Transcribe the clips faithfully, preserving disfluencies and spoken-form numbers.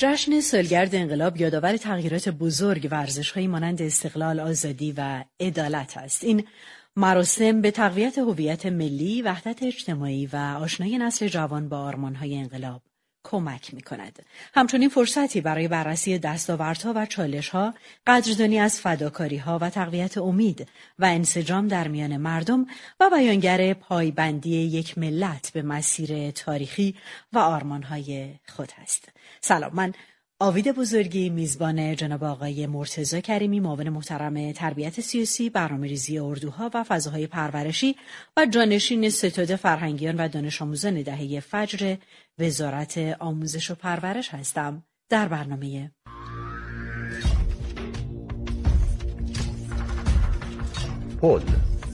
جشن سالگرد انقلاب یادآور تغییرات بزرگ ورزش‌هایی مانند استقلال، آزادی و عدالت است. این مراسم به تقویت هویت ملی، وحدت اجتماعی و آشنایی نسل جوان با آرمان‌های انقلاب کمک می‌کند. همچنین فرصتی برای بررسی دستاوردها و چالش‌ها، قدردانی از فداکاری‌ها و تقویت امید و انسجام در میان مردم و بیانگر پایبندی یک ملت به مسیر تاریخی و آرمان‌های خود است. سلام، من آوید بزرگی میزبان جناب آقای مرتضی کریمی، معاون محترم تربیت سیاسی، برنامه‌ریزی اردوها و فضاهای پرورشی و جانشین ستاد فرهنگیان و دانش آموزان دهه فجر وزارت آموزش و پرورش هستم. در برنامه پل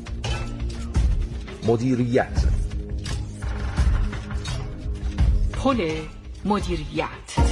مدیریت پل مدیریت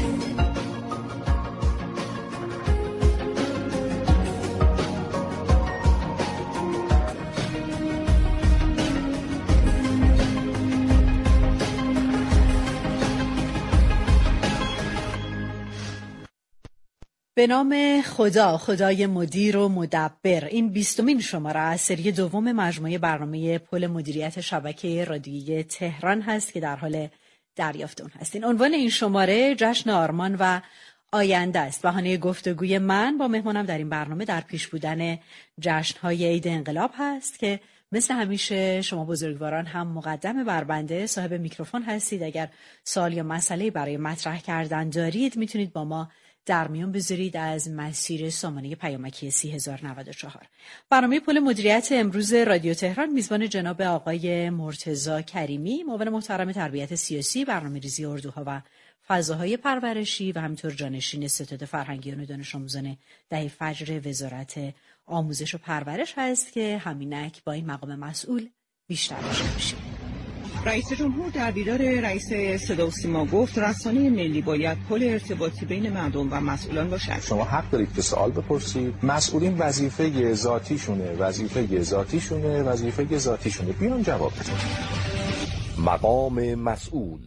به نام خدا، خدای مدیر و مدبر، این بیستمین شماره از سری دوم مجموعه برنامه پل مدیریت شبکه رادیویی تهران هست که در حال دریافت اون هستین. عنوان این شماره جشن آرمان و آینده است. بهانه گفتگوی من با مهمانم در این برنامه در پیش بودن جشن‌های عید انقلاب هست که مثل همیشه شما بزرگواران هم مقدم بر بنده صاحب میکروفون هستید. اگر سوال یا مسئله برای مطرح کردن دارید میتونید با ما در میان بذارید از مسیر سامانه پیامکی سی هزار و نود و چهار. برنامه پل مدیریت امروز رادیو تهران میزبان جناب آقای مرتضی کریمی، معاون محترم تربیت سیاسی، برنامه‌ریزی اردوها و فضاهای پرورشی و همینطور جانشین ستاد فرهنگیان و دانش آموزان دهه فجر وزارت آموزش و پرورش هست که همینک با این مقام مسئول بیشتر آشنا میشیم. رئیس جمهور در دیدار رئیس صدا و سیما گفت رسانه ملی باید پل ارتباطی بین مردم و مسئولان باشد. شما حق دارید که سوال بپرسید. مسئولین وظیفه ذاتیشونه، وظیفه ذاتیشونه، وظیفه ذاتیشونه. بیان جواب بدن. مقام مسئول.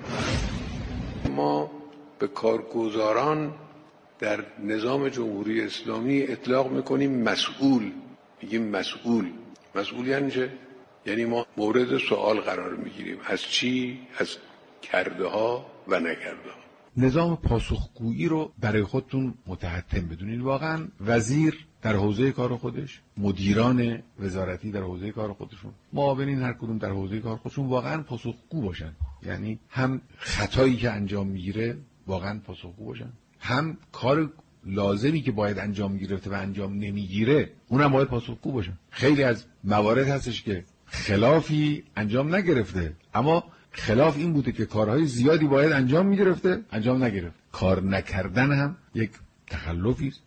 ما به کارگزاران در نظام جمهوری اسلامی اطلاق میکنیم مسئول. میگیم مسئول. مسئول یعنی چه؟ یعنی ما مورد سوال قرار میگیریم. از چی؟ از کرده ها و نکرده ها. نظام پاسخگویی رو برای خودتون متحتم بدونید. واقعا وزیر در حوزه کار خودش، مدیران وزارتی در حوزه کار خودشون، معاونین هر کدوم در حوزه کار خودشون واقعا پاسخگو باشن. یعنی هم خطایی که انجام میگیره واقعا پاسخگو باشن، هم کار لازمی که باید انجام گرفته و انجام نمیگیره اونم باید پاسخگو باشن. خیلی از موارد هستش که خلافی انجام نگرفته، اما خلاف این بوده که کارهای زیادی باید انجام میگرفته، انجام نگرفت. کار نکردن هم یک تخلفی است.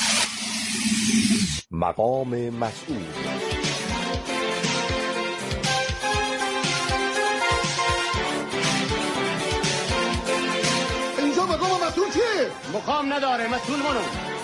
مقام مسئول. اینجا مقام مسئول کیه؟ مقام نداره، مسئول منو.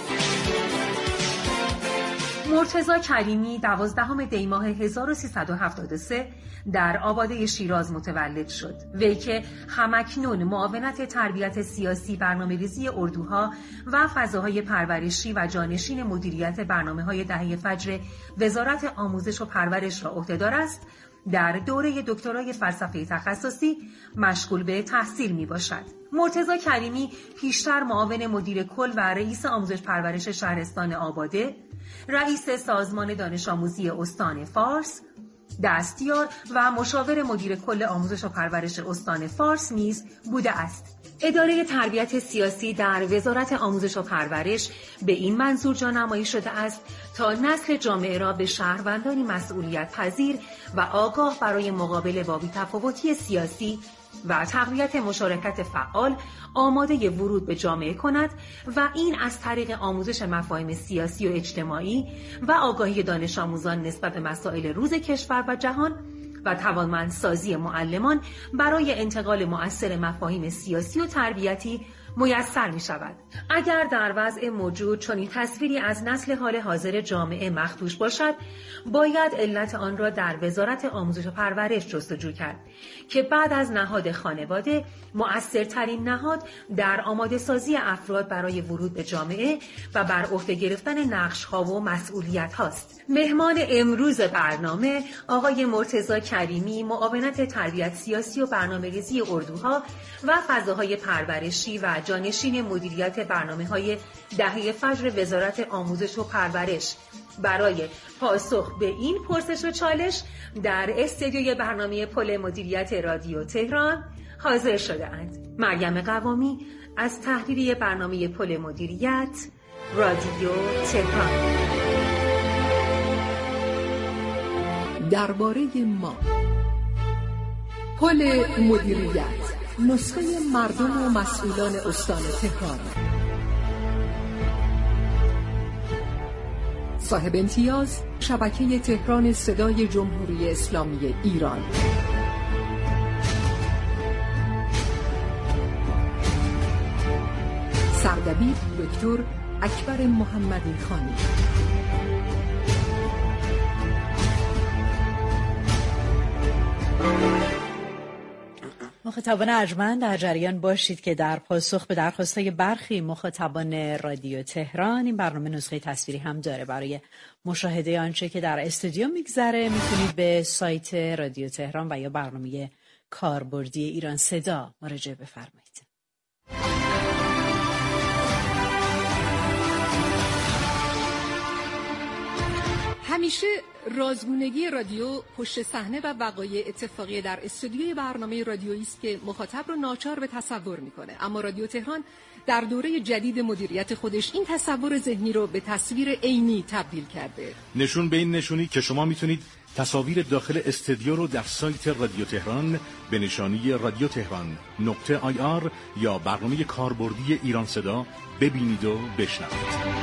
مرتضی کریمی دوازدهم دی ماه هزار و سیصد و هفتاد و سه در آباده شیراز متولد شد. وی که همکنون معاونت تربیت سیاسی، برنامه‌ریزی اردوها و فضاهای پرورشی و جانشین مدیریت برنامه‌های دهه فجر وزارت آموزش و پرورش را عهده‌دار است، در دوره دکترای فلسفه تخصصی مشغول به تحصیل می باشد. مرتضی کریمی پیشتر معاون مدیر کل و رئیس آموزش پرورش شهرستان آباده، رئیس سازمان دانش آموزی استان فارس، دستیار و مشاور مدیر کل آموزش و پرورش استان فارس نیز بوده است. اداره تربیت سیاسی در وزارت آموزش و پرورش به این منظور جانمایی شده است تا نسل جامعه را به شهروندانی مسئولیت پذیر و آگاه برای مقابله با بی‌تفاوتی سیاسی و تقویت مشارکت فعال آماده ورود به جامعه کند و این از طریق آموزش مفاهیم سیاسی و اجتماعی و آگاهی دانش آموزان نسبت به مسائل روز کشور و جهان و توانمندسازی معلمان برای انتقال مؤثر مفاهیم سیاسی و تربیتی میسر می شود. اگر در وضع موجود چنین تصویری از نسل حال حاضر جامعه مخدوش باشد، باید علت آن را در وزارت آموزش و پرورش جستجو کرد که بعد از نهاد خانواده مؤثرترین نهاد در آماده سازی افراد برای ورود به جامعه و بر عهده گرفتن نقش‌ها و مسئولیت هاست. مهمان امروز برنامه آقای مرتضی کریمی، معاونت تربیت سیاسی و برنامه‌ریزی اردوها و فضاهای پرورشی و جانشین مدیریت برنامه‌های دهه فجر وزارت آموزش و پرورش، برای پاسخ به این پرسش و چالش در استودیوی برنامه پل مدیریت رادیو تهران حاضر شده اند. مریم قوامی از تحریریه برنامه پل مدیریت رادیو تهران. درباره ما، پل مدیریت، نسخه مردم و مسئولان استان تهران. صاحب امتیاز، شبکه تهران صدای جمهوری اسلامی ایران. سردبیر دکتر اکبر محمدی خانی. مخاطبان ارجمند در جریان باشید که در پاسخ به درخواست‌های برخی مخاطبان رادیو تهران این برنامه نسخه تصویری هم داره. برای مشاهده آنچه که در استودیو میگذره میتونید به سایت رادیو تهران و یا برنامه کاربردی ایران صدا مراجعه بفرمایید. همیشه رازگونگی رادیو پشت صحنه و وقایع اتفاقی در استودیوی برنامه رادیویی است که مخاطب رو ناچار به تصور میکنه، اما رادیو تهران در دوره جدید مدیریت خودش این تصور ذهنی رو به تصویر عینی تبدیل کرده. نشون به این نشونی که شما میتونید تصاویر داخل استودیو رو در سایت رادیو تهران به نشانی رادیو تهران نقطه آی آر یا برنامه کاربردی ایران صدا ببینید و بشنوید.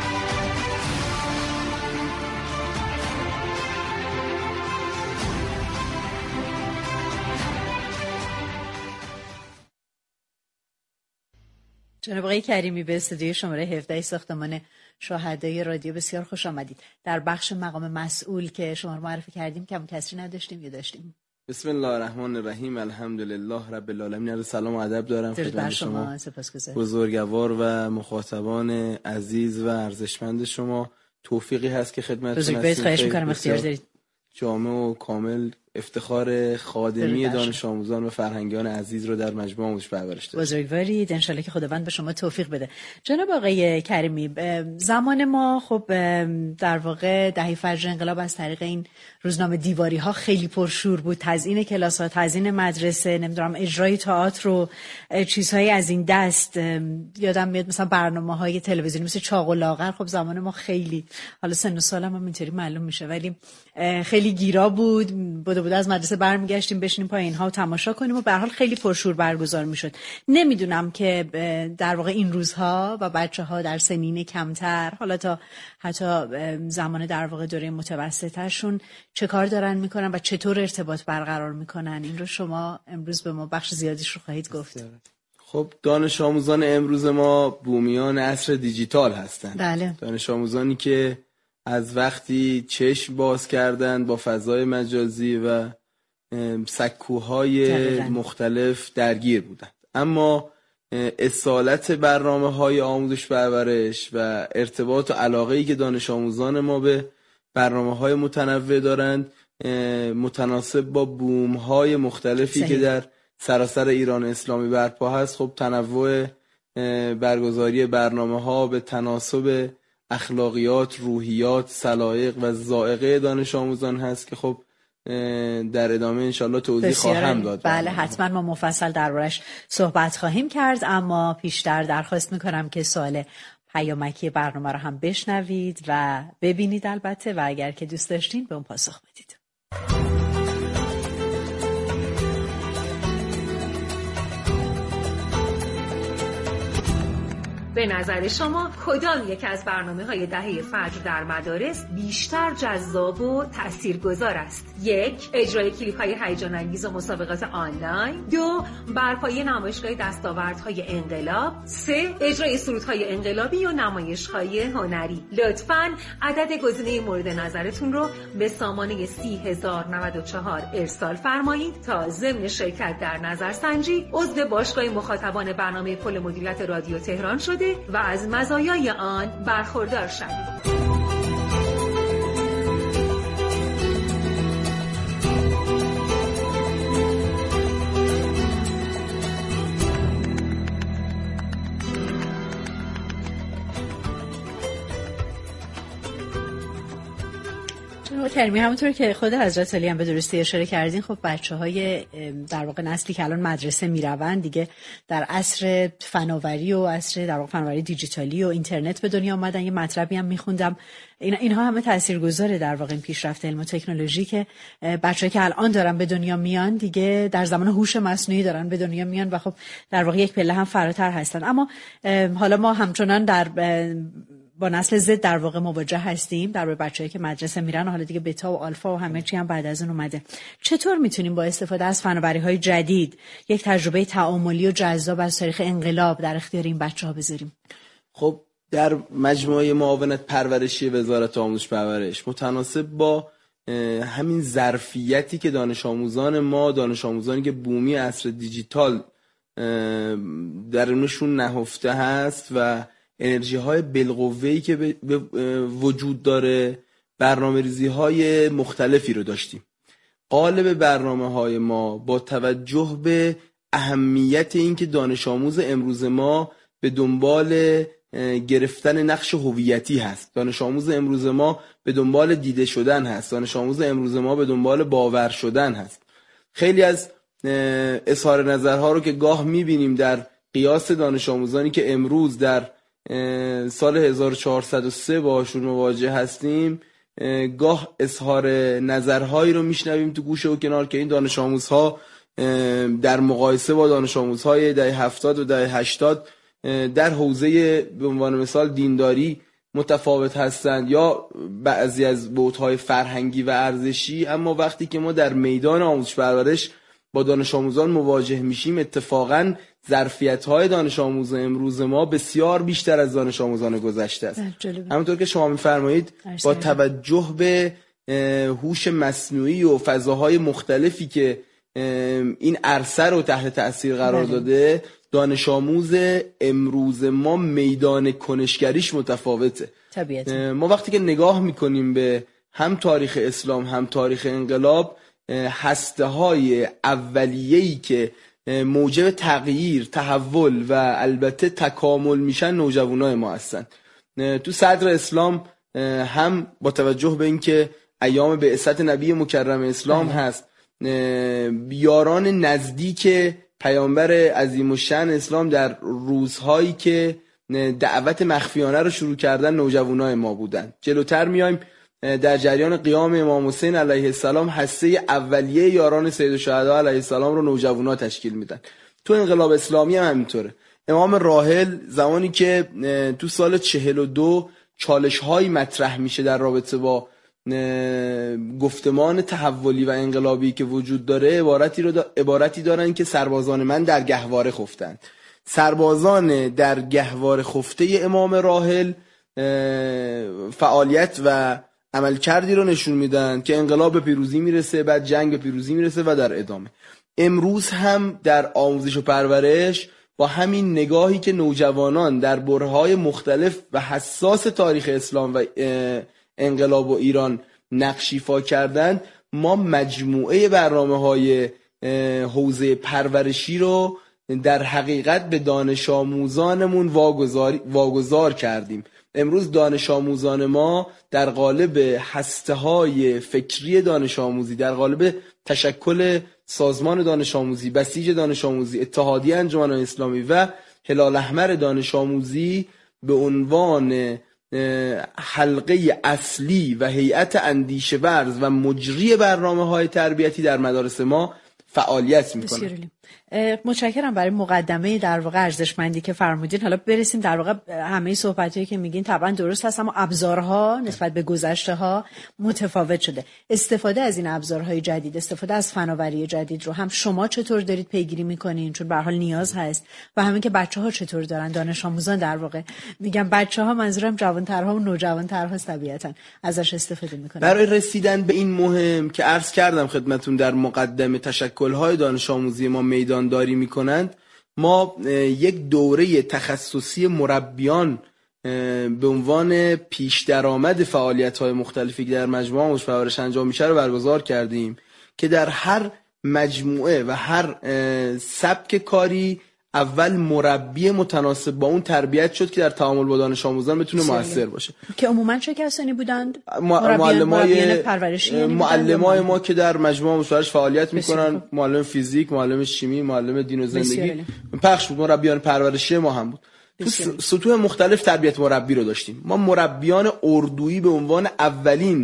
جناب آقای کریمی، به استودیوی شماره هفده ساختمان شاهدای رادیو بسیار خوش آمدید. در بخش مقام مسئول که شما رو معرفی کردیم کم کسری نداشتیم یا داشتیم؟ بسم الله الرحمن الرحیم، الحمدلله رب العالمین. سلام و ادب دارم خدمت شما بزرگوار و مخاطبان عزیز و ارزشمند شما. توفیقی هست که خدمتتون هستیم. خواهش می‌کنم اختیار دارید. جامع و کامل افتخار خادمی دانش آموزان و فرهنگیان عزیز رو در مجموعه آموزش پرورش داریم. بزرگوارید، ان شاءالله که خداوند به شما توفیق بده. جناب آقای کریمی، زمان ما خب در واقع دهه فجر انقلاب از طریق این روزنامه دیواری ها خیلی پرشور بود، تزیین کلاس ها، تزیین مدرسه، نمیدونم اجرای تئاتر و چیزهایی از این دست. یادم میاد مثلا برنامه‌های تلویزیونی مثل چاق و لاغر، خب زمان ما خیلی، حالا سن و سالم هم اینطوری معلوم میشه، ولی خیلی گیرا بود. بوده بوده از مدرسه برمیگشتیم بشینیم پای اینها و تماشا کنیم و به هر حال خیلی پرشور برگزار میشد. نمیدونم که در واقع این روزها و بچه‌ها در سنین کمتر، حالا تا حتی زمان در واقع دوره متوسطه‌شون چه کار دارن میکنن و چطور ارتباط برقرار میکنن، این رو شما امروز به ما بخش زیادیش رو خواهید گفت. خب دانش آموزان امروز ما بومیان عصر دیجیتال هستند. بله. دانش آموزانی که از وقتی چشم باز کردن با فضای مجازی و سکوهای دقیقاً مختلف درگیر بودند، اما اصالت برنامه‌های آموزش پرورش و ارتباط و علاقه‌ای که دانش آموزان ما به برنامه‌های متنوع دارند متناسب با بوم‌های مختلفی صحیح. که در سراسر ایران اسلامی برپا هست. خب تنوع برگزاری برنامه‌ها به تناسب اخلاقیات، روحیات، سلایق و ذائقه دانش آموزان هست که خب در ادامه انشالله توضیح خواهم داد. بله حتما ما مفصل دربارش صحبت خواهیم کرد، اما پیشتر درخواست میکنم که سوال پیامکی برنامه رو هم بشنوید و ببینید البته، و اگر که دوست داشتین به اون پاسخ بدید. به نظر شما کدام یک از برنامه‌های دهه فجر در مدارس بیشتر جذاب و تاثیرگذار است؟ یک، اجرای کلیپ‌های هیجان انگیز و مسابقات آنلاین. دو، برپایی نمایشگاه دستاوردهای انقلاب. سه، اجرای سرودهای انقلابی و نمایش‌های هنری. لطفاً عدد گزینه مورد نظرتون رو به سامانه سی هزار و نود و چهار ارسال فرمایید تا ضمن شرکت در نظرسنجی عضو باشگاه مخاطبان برنامه پل مدیریت رادیو تهران شده و از مزایای آن برخوردار شوید. کرمی، همونطور که خود حضرت علی هم به درستی اشاره کردین، خب بچه‌های در واقع نسلی که الان مدرسه میروند دیگه در عصر فناوری و عصر در واقع فناوری دیجیتالی و اینترنت به دنیا آمدن. یه مطلبی هم میخوندم این اینها همه تاثیرگذاره در واقع این پیشرفت علم و تکنولوژی که بچه‌ای که الان دارن به دنیا میان دیگه در زمان هوش مصنوعی دارن به دنیا میان و خب در واقع یک پله هم فراتر هستن. اما حالا ما همچنان در با نسل زد در واقع مواجه هستیم، در بچه‌ای که مدرسه میرن و حالا دیگه بتا و آلفا و همه چی هم بعد از اون اومده. چطور میتونیم با استفاده از فناوری‌های جدید یک تجربه تعاملی و جذاب از تاریخ انقلاب در اختیار این بچه‌ها بذاریم؟ خب در مجموعه معاونت پرورشی وزارت آموزش پرورش متناسب با همین ظرفیتی که دانش آموزان ما، دانش آموزانی که بومی عصر دیجیتال درونشون نهفته هست و انرژی های بالقوه‌ای که به وجود داره، برنامه ریزی های مختلفی رو داشتیم. قالب برنامه های ما با توجه به اهمیت این که دانش آموز امروز ما به دنبال گرفتن نقش هویتی هست، دانش آموز امروز ما به دنبال دیده شدن هست، دانش آموز امروز ما به دنبال باور شدن هست. خیلی از اظهار نظرها رو که گاه میبینیم در قیاس دانش آموزانی که امروز در سال هزار و چهارصد و سه باشون مواجه هستیم، گاه اظهار نظرهایی رو میشنویم تو گوشه و کنار که این دانش آموزها در مقایسه با دانش آموزهای دهه هفتاد و دهه هشتاد در حوزه به عنوان مثال دینداری متفاوت هستند یا بعضی از بعدهای فرهنگی و ارزشی. اما وقتی که ما در میدان آموزش پرورش با دانش آموزان مواجه میشیم، اتفاقاً ظرفیت‌های دانش آموز امروز ما بسیار بیشتر از دانش آموزان گذشته است. همونطور که شما می‌فرمایید با توجه به هوش مصنوعی و فضاهای مختلفی که این عرصه رو تحت تأثیر قرار داده، دانش آموز امروز ما میدان کنشگریش متفاوته. طبیعتا ما وقتی که نگاه می‌کنیم به هم تاریخ اسلام هم تاریخ انقلاب، هسته‌های اولیه‌ای که موجب تغییر، تحول و البته تکامل میشن نوجوانای ما هستن. تو صدر اسلام هم با توجه به اینکه ایام بعثت نبی مکرم اسلام هست، یاران نزدیک پیامبر عظیم الشأن اسلام در روزهایی که دعوت مخفیانه رو شروع کردن نوجوانای ما بودن. جلوتر میایم در جریان قیام امام حسین علیه السلام هسته اولیه یاران سید الشهدا علیه السلام رو نوجوانا تشکیل میدن. تو انقلاب اسلامی هم همینطوره. امام راحل زمانی که تو سال چهل و دو چالش هایی مطرح میشه در رابطه با گفتمان تحولی و انقلابی که وجود داره، عبارتی رو دا عبارتی دارن که سربازان من در گهواره خفتند. سربازان در گهواره خفته امام راحل فعالیت و عمل کردی رو نشون میدن که انقلاب به پیروزی میرسه، بعد جنگ به پیروزی میرسه و در ادامه. امروز هم در آموزش و پرورش با همین نگاهی که نوجوانان در برهه‌های مختلف و حساس تاریخ اسلام و انقلاب و ایران نقش ایفا کردن، ما مجموعه برنامه‌های حوزه پرورشی رو در حقیقت به دانش آموزانمون واگذار واگذار کردیم. امروز دانش آموزان ما در قالب هسته‌های فکری دانش آموزی، در قالب تشکل سازمان دانش آموزی، بسیج دانش آموزی، اتحادیه انجمن اسلامی و هلال احمر دانش آموزی به عنوان حلقه اصلی و هیئت اندیشه ورز و مجری برنامه‌های تربیتی در مدارس ما فعالیت میکنه. متشکرم برای مقدمه در واقع ارزشمندی که فرمودین. حالا برسیم در واقع همه صحبتایی که میگین طبعا درست هست، اما ابزارها نسبت به گذشته ها متفاوت شده. استفاده از این ابزارهای جدید، استفاده از فناوری جدید رو هم شما چطور دارید پیگیری میکنین؟ چون به هر حال نیاز هست. و همین که بچه‌ها چطور دارن، دانش آموزان در واقع، میگم بچه‌ها منظورم جوان‌ترها و نوجوان‌ترها طبیعتاً ازش استفاده میکنن. برای رسیدن به این مهم که عرض کردم خدمتتون در مقدمه تشکل‌های دانش آموزی ما میدان داری میکنند، ما یک دوره تخصصی مربیان به عنوان پیش درآمد فعالیت‌های مختلفی که در مجموعه آموزش پرورش انجام میشه رو برگزار کردیم که در هر مجموعه و هر سبک کاری اول مربی متناسب با اون تربیت شد که در تعامل با دانش آموزان بتونه موثر باشه. که عموما چه کسانی بودند؟ معلمای پرورشی، معلمای ما که در مجموعه آموزش پرورش فعالیت میکنن، معلم فیزیک، معلم شیمی، معلم دین و زندگی پخش بود. مربیان پرورشی ما هم بود. تو سطوح مختلف تربیت مربی رو داشتیم. ما مربیان اردویی به عنوان اولین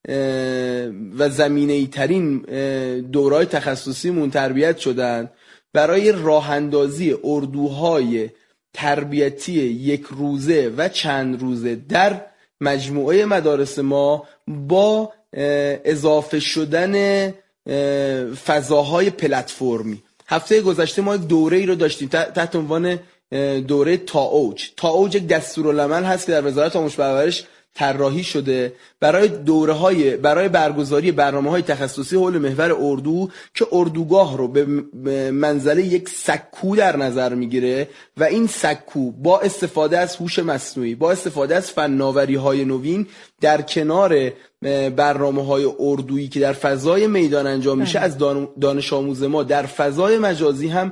و زمینه‌ای ترین دوره‌های تخصصیمون تربیت شدن برای راه اندازی اردوهای تربیتی یک روزه و چند روزه در مجموعه مدارس ما با اضافه شدن فضاهای پلتفرمی. هفته گذشته ما یک دوره ای رو داشتیم تحت عنوان دوره تاوج. تاوج یک دستورالعمل هست که در وزارت آموزش و پرورش طراحی شده برای دوره‌های برای برگزاری برنامه‌های تخصصی حول محور اردو که اردوگاه رو به منزله یک سکو در نظر میگیره و این سکو با استفاده از هوش مصنوعی، با استفاده از فناوری‌های نوین در کنار برنامه‌های اردویی که در فضای میدان انجام میشه از دانش آموز ما در فضای مجازی هم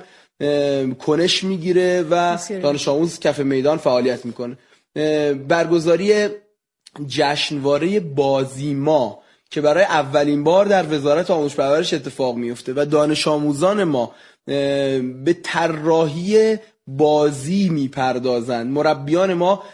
کنش میگیره و دانش آموز کف میدان فعالیت میکنه. برگزاری جشنواره بازیما که برای اولین بار در وزارت آموزش پرورش اتفاق میفته و دانش آموزان ما به طراحی بازی میپردازند. مربیان ما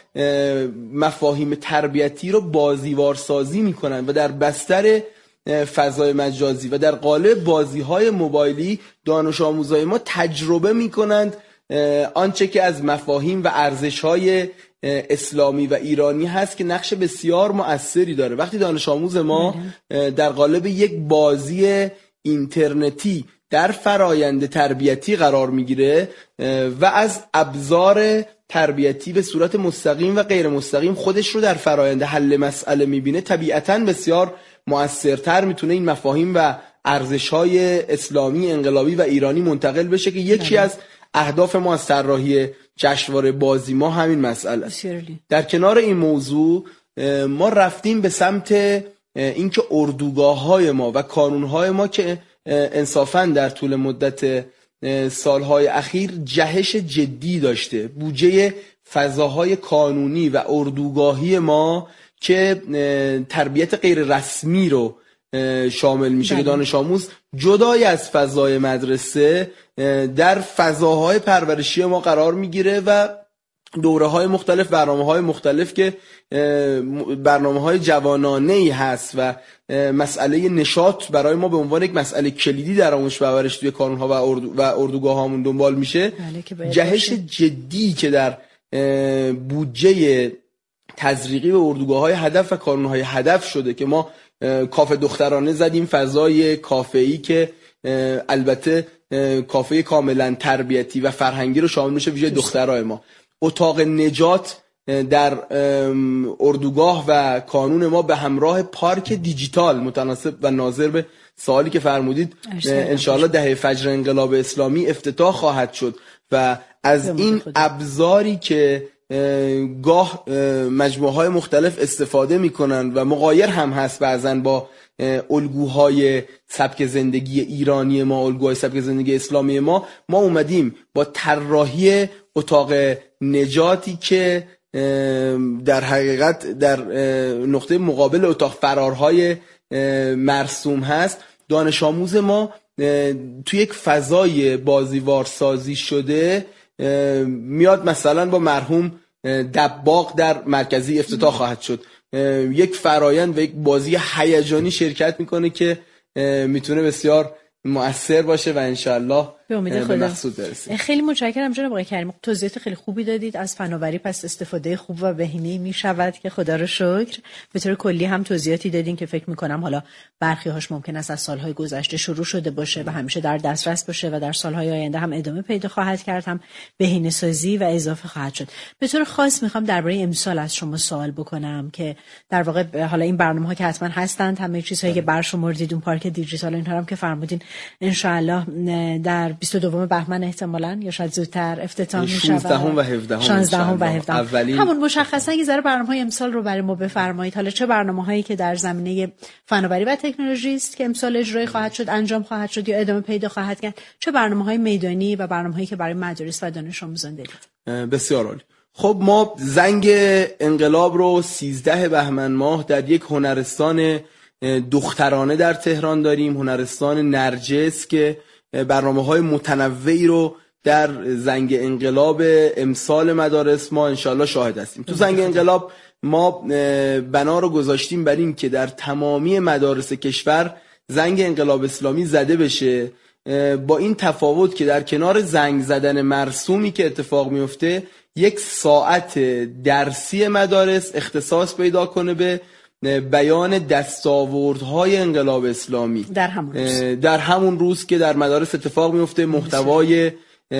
مفاهیم تربیتی رو بازیوار سازی میکنن و در بستر فضای مجازی و در قالب بازی‌های موبایلی دانش آموزای ما تجربه میکنند آنچه که از مفاهیم و ارزش‌های اسلامی و ایرانی هست که نقش بسیار مؤثری داره. وقتی دانش آموز ما در قالب یک بازی اینترنتی در فرایند تربیتی قرار میگیره و از ابزار تربیتی به صورت مستقیم و غیر مستقیم خودش رو در فرایند حل مسئله میبینه، طبیعتاً بسیار مؤثرتر میتونه این مفاهیم و ارزش‌های اسلامی، انقلابی و ایرانی منتقل بشه که یکی از اهداف ما از طراحی جشنواره بازی ما همین مسئله است. در کنار این موضوع ما رفتیم به سمت اینکه اردوگاه‌های ما و کانون‌های ما که انصافاً در طول مدت سالهای اخیر جهش جدی داشته، بودجه فضاهای کانونی و اردوگاهی ما که تربیت غیر رسمی رو شامل میشه که دانش آموز جدای از فضای مدرسه در فضاهای پرورشی ما قرار میگیره و دوره‌های مختلف، برنامه‌های مختلف که برنامه‌های جوانانه‌ای هست و مسئله نشاط برای ما به عنوان یک مسئله کلیدی در آموزش پرورش توی کانون‌ها و اردو و اردوگاه‌هامون دنبال میشه. جهش جدی که در بودجه تزریقی به اردوگاه‌های هدف و کانون‌های هدف شده که ما کافه دخترانه زدیم، فضای کافه‌ای که البته کافه کاملا تربیتی و فرهنگی رو شامل میشه ویژه دخترای ما. اتاق نجات در اردوگاه و کانون ما به همراه پارک دیجیتال متناسب و ناظر به سوالی که فرمودید انشاءالله دهه فجر انقلاب اسلامی افتتاح خواهد شد و از این ابزاری که گاه مجموعه های مختلف استفاده میکنن و مغایر هم هست بعضن با الگوهای سبک زندگی ایرانی ما، الگوهای سبک زندگی اسلامی ما، ما اومدیم با طراحی اتاق نجاتی که در حقیقت در نقطه مقابل اتاق فرارهای مرسوم هست، دانش آموز ما توی یک فضای بازیوار سازی شده میاد مثلا با مرحوم دباغ در مرکزی افتتاح خواهد شد، یک فرایند و یک بازی هیجانی شرکت میکنه که میتونه بسیار مؤثر باشه و انشالله به امید به مقصود برسیم. خیلی متشکرم جناب آقای کریمی، توضیحات خیلی خوبی دادید از فناوری، پس استفاده خوب و بهینه‌ای میشود که خدا رو شکر. به طور کلی هم توضیحاتی دادین که فکر می‌کنم حالا برخی هاش ممکن است از سال‌های گذشته شروع شده باشه و همیشه در دسترس باشه و در سال‌های آینده هم ادامه پیدا خواهد کرد، هم بهینه‌سازی و اضافه خواهد شد. به طور خاص می‌خوام درباره امسال از شما سوال بکنم که در واقع حالا این برنامه‌ها که حتما هستند، همه چیزهایی که برشمردید، اون پارک دیجیتال اینها هم که فرمودین ان شاء الله در بیست و دو بهمن احتمالاً یا شاید زودتر افتتاح می‌شود. شانزدهم و هفدهم شانزدهم و هفدهم اولین همون مشخصاً یه ذره برنامه‌های امسال رو برای ما بفرمایید. حالا چه برنامه‌هایی که در زمینه فناوری و تکنولوژی است که امسال اجرای خواهد شد، انجام خواهد شد یا ادامه پیدا خواهد کرد، چه برنامه‌های میدانی و برنامه‌هایی که برای مدارس و دانش آموزان دارید؟ بسیار عالی. خب ما زنگ انقلاب رو سیزده بهمن ماه در یک هنرستان دخترانه در تهران داریم، هنرستان نرجس، که برنامه‌های متنوعی رو در زنگ انقلاب امسال مدارس ما انشالله شاهد هستیم. تو زنگ انقلاب ما بنا رو گذاشتیم بر این که در تمامی مدارس کشور زنگ انقلاب اسلامی زده بشه، با این تفاوت که در کنار زنگ زدن مرسومی که اتفاق میفته یک ساعت درسی مدارس اختصاص پیدا کنه به بیان دستاوردهای انقلاب اسلامی در همون روز, در همون روز که در مدارس اتفاق میفته. محتوای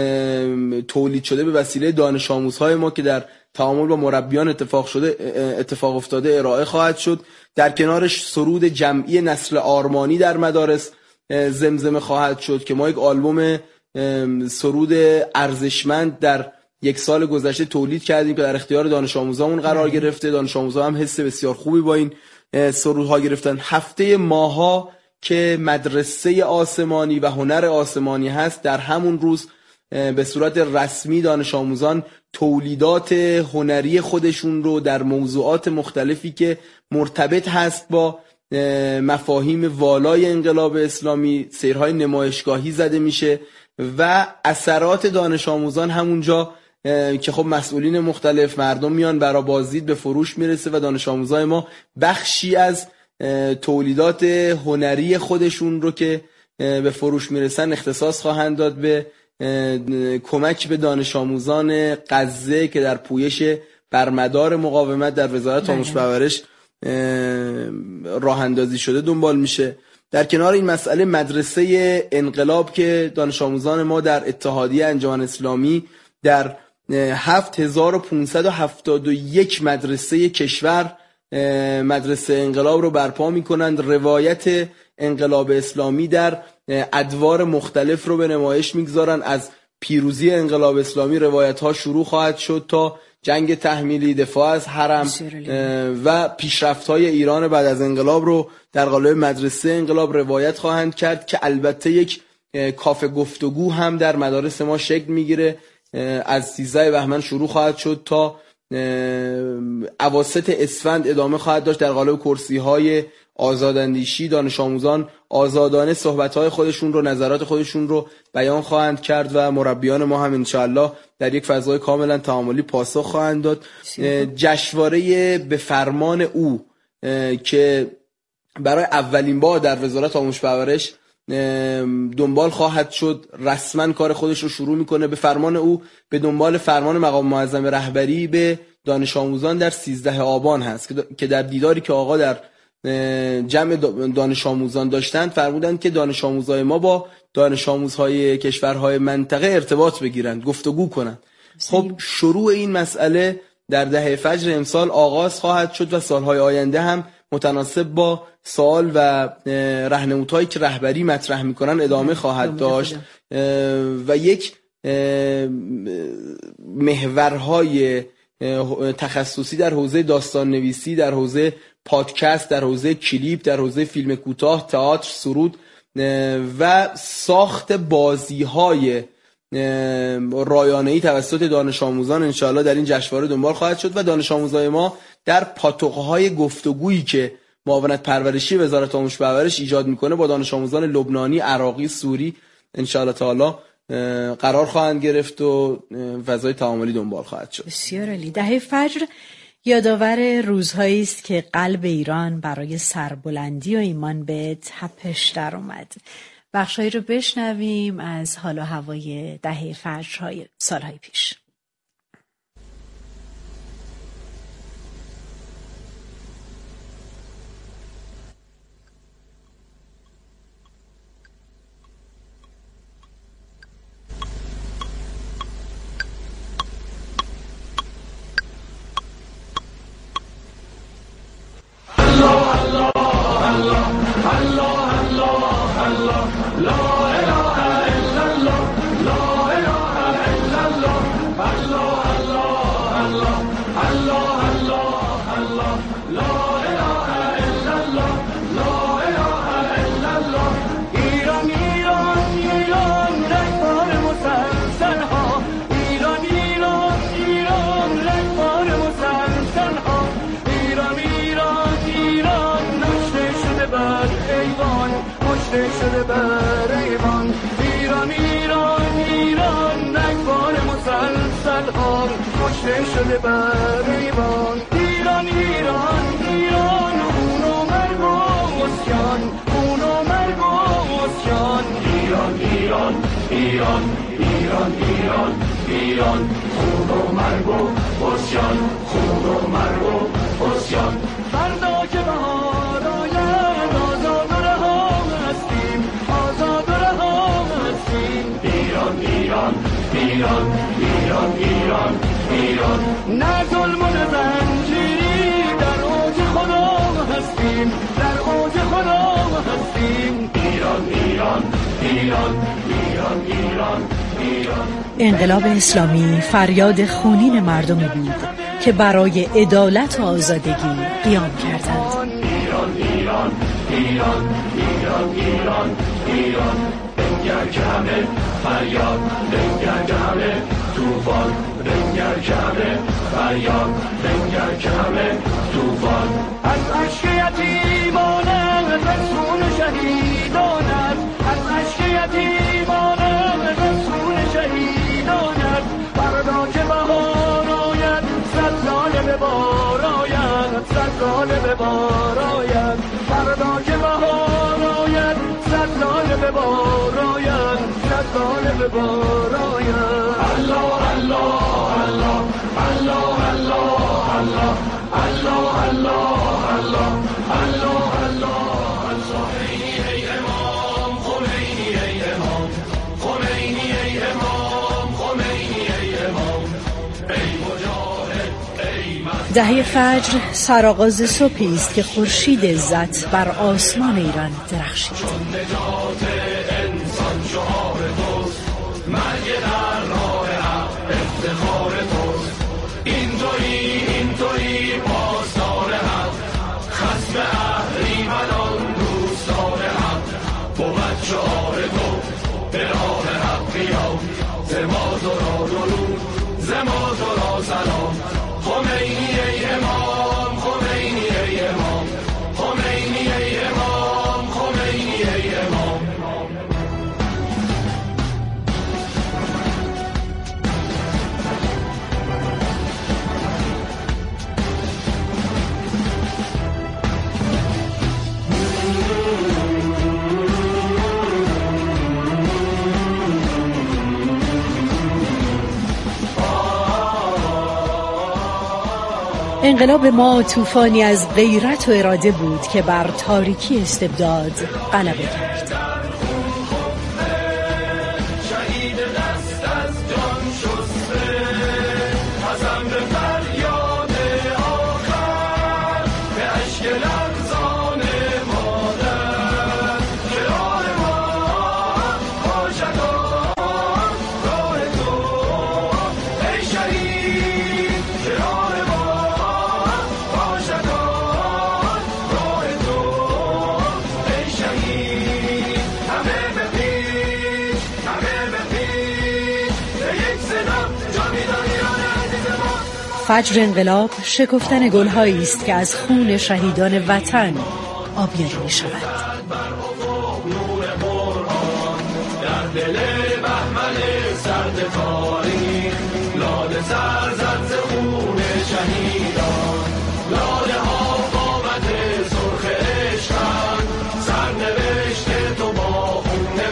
تولید شده به وسیله دانش آموزهای ما که در تعامل با مربیان اتفاق شده اتفاق افتاده ارائه خواهد شد. در کنارش سرود جمعی نسل آرمانی در مدارس زمزمه خواهد شد که ما یک آلبوم سرود ارزشمند در یک سال گذشته تولید کردیم که در اختیار دانش آموزامون قرار گرفته. دانش آموزا هم حس بسیار خوبی با این سرودها گرفتن. هفته ماها که مدرسه آسمانی و هنر آسمانی هست، در همون روز به صورت رسمی دانش آموزان تولیدات هنری خودشون رو در موضوعات مختلفی که مرتبط هست با مفاهیم والای انقلاب اسلامی، سیرهای نمایشگاهی زده میشه و اثرات دانش آموزان همونجا که خب مسئولین مختلف، مردم میان برای بازدید به فروش میرسه و دانش آموزای ما بخشی از تولیدات هنری خودشون رو که به فروش میرسن اختصاص خواهند داد به کمک به دانش آموزان غزه که در پویش برمدار مقاومت در وزارت آموزش و پرورش راه اندازی شده دنبال میشه. در کنار این مسئله مدرسه انقلاب که دانش آموزان ما در اتحادیه انجمن اسلامی در هفت هزار و پانصد و هفتاد و یک مدرسه کشور مدرسه انقلاب رو برپا میکنند، روایت انقلاب اسلامی در ادوار مختلف رو به نمایش میگذارن. از پیروزی انقلاب اسلامی روایت ها شروع خواهد شد تا جنگ تحمیلی، دفاع از حرم و پیشرفت های ایران بعد از انقلاب رو در قالب مدرسه انقلاب روایت خواهند کرد که البته یک کافه گفتگو هم در مدارس ما شکل میگیره. از سیزده بهمن شروع خواهد شد تا اواسط اسفند ادامه خواهد داشت. در قالب کرسی های آزاداندیشی دانش آموزان آزادانه صحبت های خودشون رو، نظرات خودشون رو بیان خواهند کرد و مربیان ما هم انشاءالله در یک فضای کاملا تعاملی پاسخ خواهند داد. جشنواره به فرمان او که برای اولین بار در وزارت آموزش و پرورش دنبال خواهد شد، رسما کار خودش رو شروع میکنه. به فرمان او به دنبال فرمان مقام معظم رهبری به دانش آموزان در سیزده آبان هست که در دیداری که آقا در جمع دانش آموزان داشتند فرمودند که دانش آموزهای ما با دانش آموزهای کشورهای منطقه ارتباط بگیرند، گفتگو کنند. خب شروع این مسئله در دهه فجر امسال آغاز خواهد شد و سالهای آینده هم متناسب با سوال و راهنمودهایی که رهبری مطرح میکنن ادامه خواهد داشت و یک محورهای تخصصی در حوزه داستان نویسی، در حوزه پادکست، در حوزه کلیپ، در حوزه فیلم کوتاه، تئاتر، سرود و ساخت بازی‌های رایانه‌ای توسط دانش آموزان انشاءالله در این جشنواره دنبال خواهد شد و دانش آموزای ما در پاتوق‌های گفتگویی که معاونت پرورشی وزارت آموزش و پرورش ایجاد میکنه با دانش آموزان لبنانی، عراقی، سوری انشاءالله تعالی قرار خواهند گرفت و فضای تعاملی دنبال خواهد شد. بسیار عالی. دهه فجر یادآور روزهایی است که قلب ایران برای سربلندی و ایمان به تپش در اومد بخشایی رو بشنویم از حال و هوای دهه فجرهای سالهای پیش. شده بر ایوان ایران ایران ایران نگبار مسلسل ها کشته شده بر ایوان ایران ایران ایران خون و مرگ و عصیان خون و مرگ و عصیان ایران ایران ایران ایران ایران ایران خون و مرگ و عصیان خون و مرگ و عصیان فردا که بهار آید آزاد و رها هستیم آزاد و رها هستیم ایران ایران ایران ایران ایران ایران نه ظلم و نه زنجیری در اوج خدا هستیم در اوج خدا هستیم ایران ایران ایران ایران ایران ایران. انقلاب اسلامی فریاد خونین مردمی بود که برای عدالت و آزادگی قیام کردند. ایران ایران ایران ایران ایران ایران بنگر که همه فریاد بنگر که همه توفان بنگر که همه فریاد بنگر که همه توفان از اشک یتیمانم از خون شهیدانم از اشک یتیمانم از خون شهیدانم فردا که بهار آید صد سال به بار آید صد سال به بار آید فردا که بهار آید صد سال به بار آید صد سال به بار آید الله الله الله الله الله الله الله الله الله الله الله خمینی ای امام خمینی ای امام خمینی ای امام خمینی ای امام ای مجاهد ای مجاهد. دهه فجر سرآغاز صبحی است که خورشید عزت بر آسمان ایران درخشید. نجات انسان شعار توست مرگ در راه حق افتخار توست این تویی این تویی پاسدار حق خصم اهریمنان دوستدار حق بود شعار تو به راه حق قیام ز ما تو را درود ز ما تو را سلام خمینی ای امام خمینی ای امام خمینی ای امام خمینی ای امام. انقلاب ما طوفانی از غیرت و اراده بود که بر تاریکی استبداد غلبه کرد. فجر انقلاب شکفتن گل‌هایی است که از خون شهیدان وطن آبیاری می‌شود. در دل بهمن سرد تاریخ لاله سر زد ز خون شهیدان لاله ها قامت سرخ عشقند سرنوشت تو با خون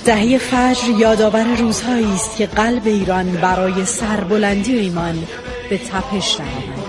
دهه فجر یادآور روزهایی است که قلب ایران برای سربلندی و ایمان به تپش درآمد.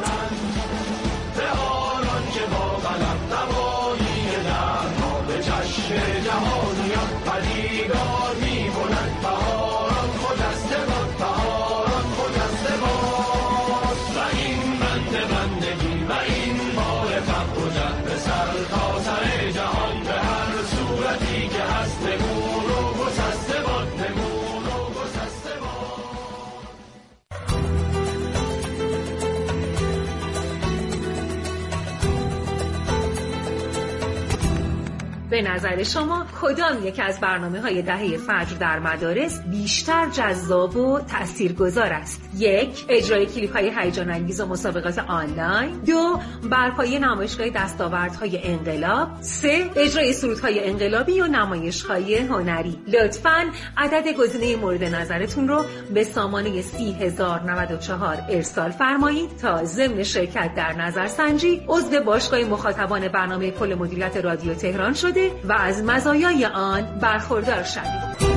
به نظر شما کدام یک از برنامه‌های دهه فجر در مدارس بیشتر جذاب و تاثیرگذار است؟ یک، اجرای کلیپ‌های هیجان انگیز و مسابقات آنلاین. دو، برپایی نمایشگاه دستاوردهای انقلاب. سه، اجرای سرودهای انقلابی و نمایش‌های هنری. لطفاً عدد گزینه مورد نظرتون رو به سامانه سی هزار و نود و چهار ارسال فرمایید تا ضمن شرکت در نظرسنجی عضو باشگاه مخاطبان برنامه پل مدیریت رادیو تهران شده و از مزایای آن برخوردار شوید.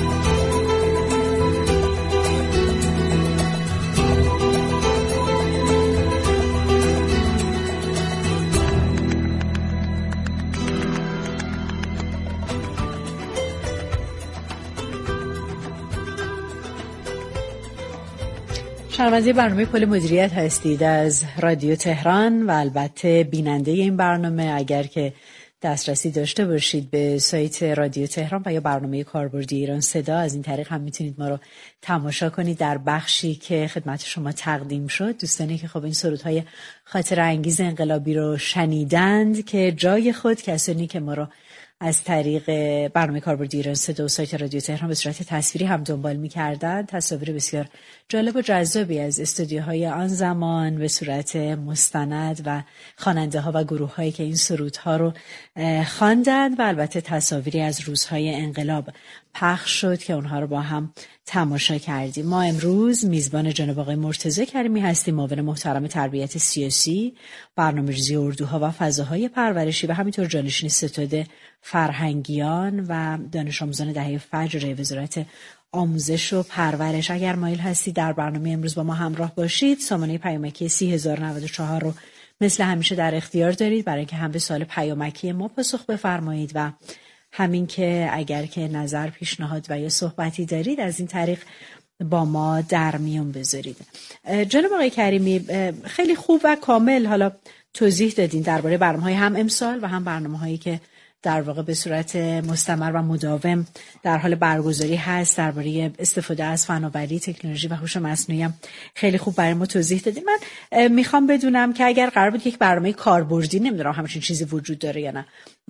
شنونده برنامه پل مدیریت هستید از رادیو تهران و البته بیننده این برنامه. اگر که دسترسی داشته باشید به سایت رادیو تهران و یا برنامه کاربردی ایران صدا، از این طریق هم میتونید ما رو تماشا کنید در بخشی که خدمت شما تقدیم شد. دوستانی که خب این سرودهای خاطر انگیز انقلابی رو شنیدند که جای خود کسانی که ما رو از طریق برنامه کاربردی ایران صدا و سایت رادیو تهران به صورت تصویری هم دنبال می‌کردند، تصاویر بسیار جالب و جذابی از استودیوهای آن زمان به صورت مستند و خواننده‌ها و گروه‌هایی که این سرودها رو خواندند و البته تصاویری از روزهای انقلاب پخش شد که اونها رو با هم تماشا کردیم. ما امروز میزبان جناب آقای مرتضی کریمی هستیم، معاون محترم تربیت سیاسی، برنامه‌ریزی اردوها و فضاهای پرورشی و همینطور جانشین ستاد فرهنگیان و دانش آموزان دهه فجر وزارت آموزش و پرورش. اگر مایل هستید در برنامه امروز با ما همراه باشید، سامانه پیامکی سی هزار و نود و چهار رو مثل همیشه در اختیار دارید برای اینکه هم به سوال پیامکی ما پاسخ بفرمایید و همین که اگر که نظر، پیشنهاد و یا صحبتی دارید از این طریق با ما در میون بذارید. جناب آقای کریمی، خیلی خوب و کامل حالا توضیح دادین درباره برنامه‌های هم امسال و هم برنامه‌هایی که در واقع به صورت مستمر و مداوم در حال برگزاری هست. درباره استفاده از فناوری، تکنولوژی و هوش مصنوعی هم خیلی خوب برای ما توضیح دادید. من میخوام بدونم که اگر قرار بود یک برنامه کاربردی، نمیدونم همچین چیزی وجود داره یا نه،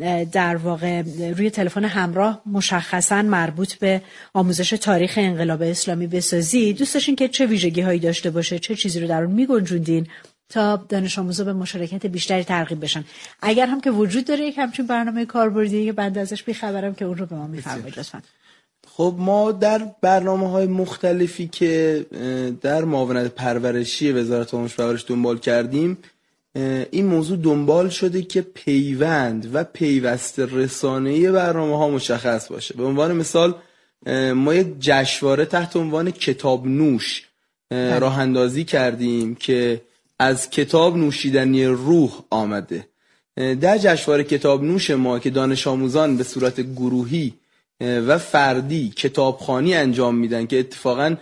در واقع روی تلفن همراه مشخصاً مربوط به آموزش تاریخ انقلاب اسلامی بسازی، دوست داشتین که چه ویژگی هایی داشته باشه، چه چیزی رو در اون میگنجوندین تا دانش آموزا به مشارکت بیشتری ترغیب بشن؟ اگر هم که وجود داره یک همچین برنامه کاربردی که بنده ازش بی‌خبرم که اون رو به ما میفرمایید لطفاً. خب ما در برنامه‌های مختلفی که در معاونت پرورشی وزارت آموزش و پرورش دنبال کردیم، این موضوع دنبال شده که پیوند و پیوسته رسانه‌ای برنامه‌ها مشخص باشه. به عنوان مثال ما یک جشنواره تحت عنوان کتاب نوش راه اندازی کردیم که از کتاب نوشیدنی روح آمده. در جشنواره کتاب نوش ما که دانش آموزان به صورت گروهی و فردی کتابخوانی انجام میدن که اتفاقاً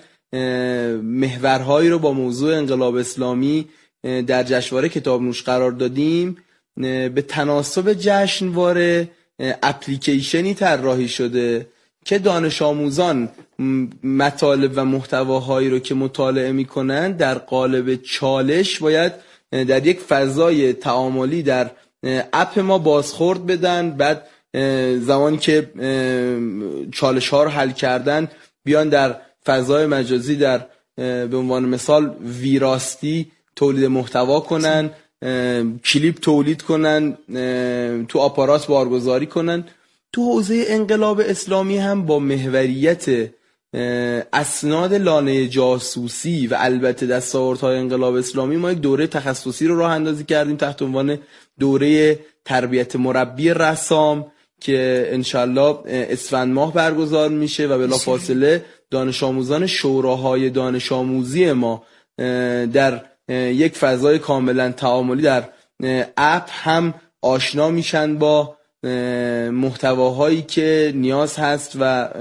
محورهایی رو با موضوع انقلاب اسلامی در جشنواره کتاب نوش قرار دادیم، به تناسب جشنواره اپلیکیشنی طراحی شده که دانش آموزان مطالب و محتواهایی رو که مطالعه میکنن در قالب چالش باید در یک فضای تعاملی در اپ ما بازخورد بدن. بعد زمانی که چالش ها رو حل کردن بیان در فضای مجازی در به عنوان مثال ویراستی تولید محتوا کنن، کلیپ تولید کنن، تو آپارات بارگذاری کنن. تو حوزه انقلاب اسلامی هم با محوریت اسناد لانه جاسوسی و البته دستاوردهای انقلاب اسلامی ما یک دوره تخصصی رو راه اندازی کردیم تحت عنوان دوره تربیت مربی رسام که انشالله اسفند ماه برگزار میشه و بلافاصله دانش آموزان شوراهای دانش آموزی ما در یک فضای کاملا تعاملی در اپ هم آشنا میشن با محتواهایی که نیاز هست و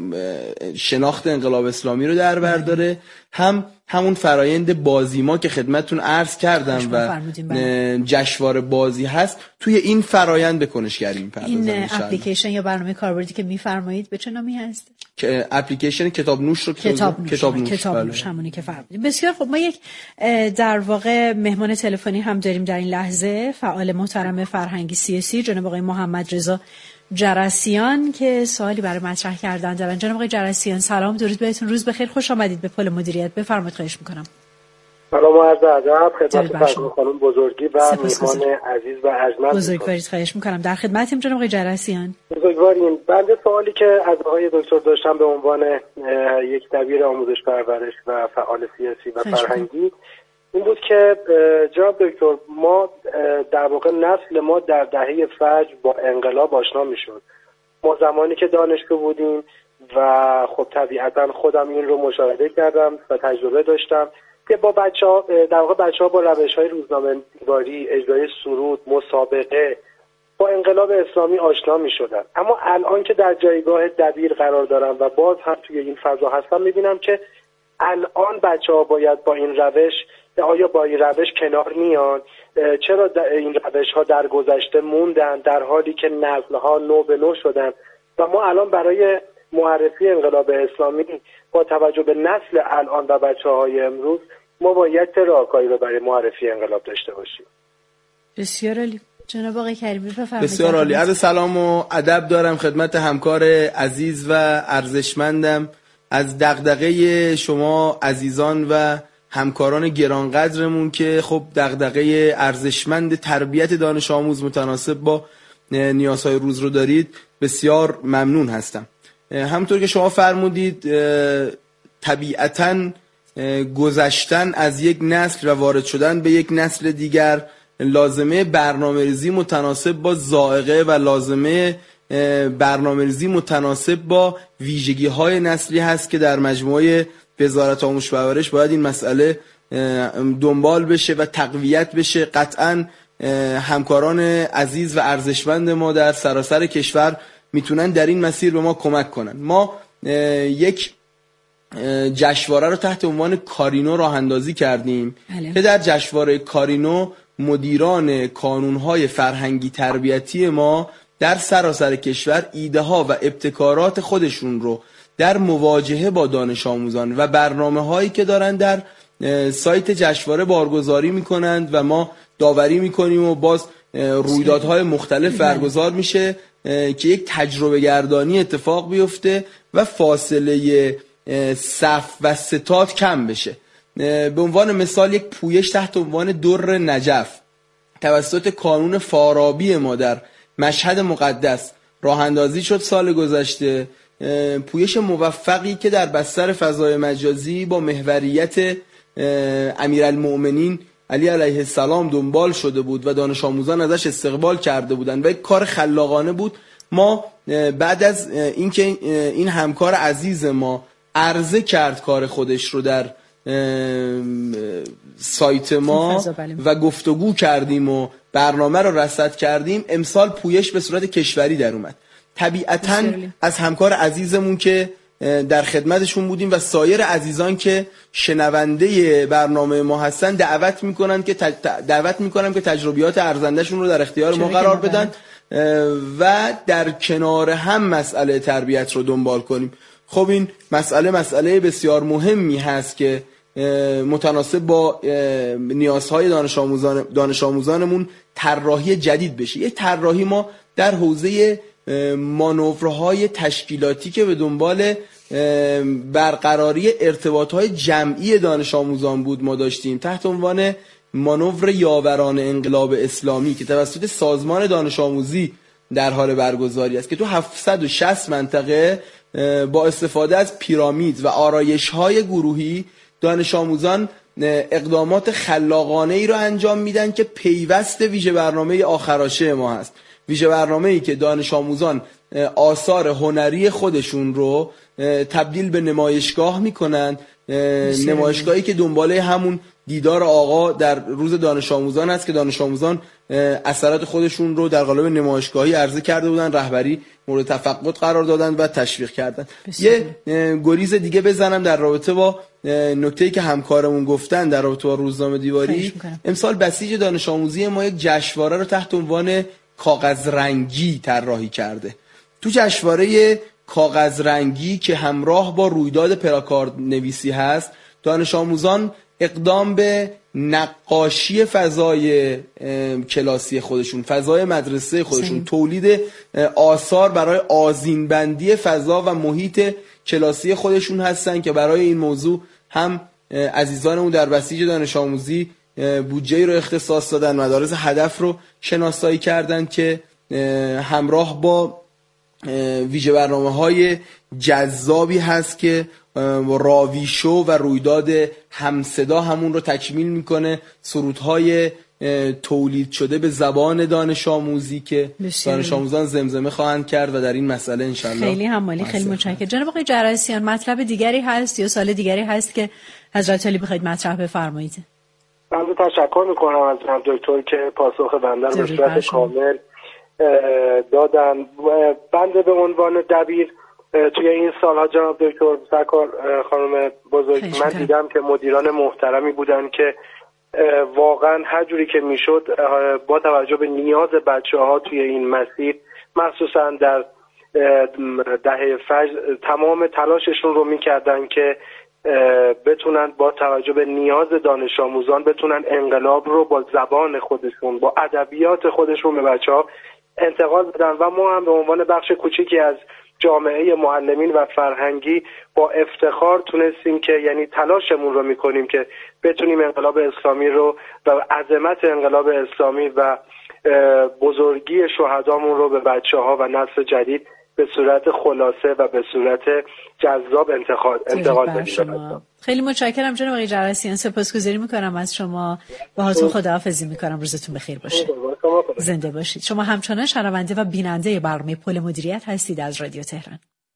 شناخت انقلاب اسلامی رو در بر داره، هم همون فرایند بازی ما که خدمتتون عرض کردم و جشنواره بازی هست توی این فرایند به کنشگری می‌پردازن. این اپلیکیشن یا برنامه کاربردی که می‌فرمایید به چه نامی هست؟ که اپلیکیشن کتاب نوش رو کتاب نوش کتاب نوش, کتاب نوش همونی که فرمودید. بسیار خب، ما یک در واقع مهمان تلفنی هم داریم در این لحظه، فعال محترم فرهنگی سیاسی جناب آقای محمد رضا جرسیان که سوالی برای مطرح کردن دارن. جناب آقای جرسیان سلام، درود بهتون، روز بخیر، خوش آمدید به پل مدیریت. بفرمایید، خواهش میکنم. سلام و عرض ادب خدمت فرزند خانم بزرگی و مهمان عزیز و ارجمند. بزرگوارید، خواهش میکنم. در خدمتیم جناب آقای جرسیان. بزرگوارین، بنده سوالی که از آقای دکتر داشتم به عنوان یک دبیر آموزش پرورش و فعال سیاسی و فرهنگی این بود که جناب دکتر، ما در واقع نسل ما در دهه فجر با انقلاب آشنا میشد. ما زمانی که دانشجو بودیم و خب طبیعتا خودم این رو مشاهده کردم و تجربه داشتم که با بچه‌ها در واقع بچه‌ها با روش‌های روزنامه‌نگاری، اجرای سرود، مسابقه با انقلاب اسلامی آشنا می‌شدن. اما الان که در جایگاه دبیر قرار دارم و باز هم توی این فضا هستم، می‌بینم که الان بچه‌ها باید با این روش آیا با این روش کنار میان؟ چرا این روش‌ها در گذشته موندن در حالی که نسل‌ها نو به نو شدن و ما الان برای معرفی انقلاب اسلامی با توجه به نسل الان و بچه‌های امروز ما باید چه راهکاری رو برای معرفی انقلاب داشته باشیم؟ بسیار عالی. جناب آقای کریمی بفرمایید. بسیار عالی. عرض سلام و ادب دارم خدمت همکار عزیز و ارزشمندم. از دغدغه شما عزیزان و همکاران گرانقدرمون که خب دغدغه ارزشمند تربیت دانش آموز متناسب با نیازهای روز رو دارید بسیار ممنون هستم. همونطور که شما فرمودید طبیعتاً گذشتن از یک نسل و وارد شدن به یک نسل دیگر لازمه برنامه‌ریزی متناسب با ذائقه و لازمه برنامه‌ریزی متناسب با ویژگی‌های نسلی هست که در مجموعه وزارت آموزش و پرورش باید این مسئله دنبال بشه و تقویت بشه. قطعاً همکاران عزیز و ارزشمند ما در سراسر کشور میتونن در این مسیر به ما کمک کنن. ما یک جشنواره رو تحت عنوان کارینو راه اندازی کردیم هله. که در جشنواره کارینو مدیران کانونهای فرهنگی تربیتی ما در سراسر کشور ایده ها و ابتکارات خودشون رو در مواجهه با دانش آموزان و برنامه هایی که دارن در سایت جشنواره بارگذاری میکنند و ما داوری میکنیم و باز رویدادهای مختلف برگزار میشه که یک تجربه گردانی اتفاق بیفته و فاصله صف و ستاد کم بشه. به عنوان مثال یک پویش تحت عنوان در نجف توسط کانون فارابی ما در مشهد مقدس راه اندازی شد سال گذشته. پویش موفقی که در بستر فضای مجازی با محوریت امیرالمؤمنین علی علیه السلام دنبال شده بود و دانش آموزان ازش استقبال کرده بودند و یک کار خلاقانه بود. ما بعد از اینکه این همکار عزیز ما عرضه کرد کار خودش رو در سایت ما و گفتگو کردیم و برنامه رو رصد کردیم، امسال پویش به صورت کشوری در اومد. طبیعتاً از همکار عزیزمون که در خدمتشون بودیم و سایر عزیزان که شنونده برنامه ما هستن دعوت میکنن که دعوت میکنم که تجربیات ارزندهشون رو در اختیار ما قرار بدن و در کنار هم مسئله تربیت رو دنبال کنیم. خب این مسئله مسئله بسیار مهمی هست که متناسب با نیازهای دانش آموزان دانش آموزانمون طراحی جدید بشه. یه طراحی ما در حوزه مانورهای تشکیلاتی که به دنبال برقراری ارتباطهای جمعی دانش آموزان بود ما داشتیم تحت عنوان مانور یاوران انقلاب اسلامی که توسط سازمان دانش آموزی در حال برگزاری است که تو هفتصد و شصت منطقه با استفاده از پیرامید و آرایش‌های گروهی دانش آموزان اقدامات خلاقانه ای رو انجام میدن که پیوست ویژه برنامه آخرآشه ما هست. ویژه برنامه‌ای که دانش آموزان آثار هنری خودشون رو تبدیل به نمایشگاه میکنن، نمایشگاهی که دنباله همون دیدار آقا در روز دانش آموزان هست که دانش آموزان اثرات خودشون رو در قالب نمایشگاهی عرضه کرده بودن، رهبری مورد تفقد قرار دادن و تشویق کردن. یه گریز دیگه بزنم در رابطه با نکته‌ای که همکارمون گفتن در رابطه با روزنامه دیواری. امسال بسیج دانش آموزی ما یک جشنواره رو تحت عنوان کاغذ رنگی طراحی کرده. تو جشنواره کاغذ رنگی که همراه با رویداد پلاکارد نویسی هست، دانش آموزان اقدام به نقاشی فضای کلاسی خودشون، فضای مدرسه خودشون، سیم. تولید آثار برای آذین‌بندی فضا و محیط کلاسی خودشون هستن که برای این موضوع هم عزیزانمون در بسیج دانش آموزی بودجه رو اختصاص دادن، مدارس هدف رو شناسایی کردن که همراه با ویژه برنامه‌های جذابی هست که راویشو و رویداد همصدا همون رو تکمیل میکنه، سرودهای تولید شده به زبان دانش آموزی که دانش آموزان زمزمه خواهند کرد و در این مسئله انشالله خیلی همالی. خیلی متشکرم. جناب آقای جراسیان، مطلب دیگری هست یا سال دیگری هست که حضرت علی بخواید مطرح بفرمایید؟ من تشکر میکنم از جناب دکتر که پاسخ بنده رو به صورت کامل دادن. بنده به عنوان دبیر توی این سالها جناب دکتر سرکار خانم بزرگ، من دیدم که مدیران محترمی بودن که واقعا هر جوری که میشد با توجه به نیاز بچه ها توی این مسیر، مخصوصا در دهه فجر، تمام تلاششون رو میکردن که بتونن با توجه به نیاز دانش آموزان بتونن انقلاب رو با زبان خودشون، با ادبیات خودشون به بچه ها انتقال بدن و ما هم به عنوان بخش کوچیکی از جامعه معلمین و فرهنگی با افتخار تونستیم که یعنی تلاشمون رو میکنیم که بتونیم انقلاب اسلامی رو و عظمت انقلاب اسلامی و بزرگی شهدامون رو به بچه ها و نسل جدید به صورت خلاصه و به صورت جذاب انتقال بدیم. خیلی متشکرم جناب آقای جراسیان، سپاسگزاری میکنم از شما. باهاتون خداحافظی میکنم. روزتون بخیر باشه. زنده باشید. شما همچنان شنونده و بیننده برنامه پل مدیریت هستید از رادیو تهران.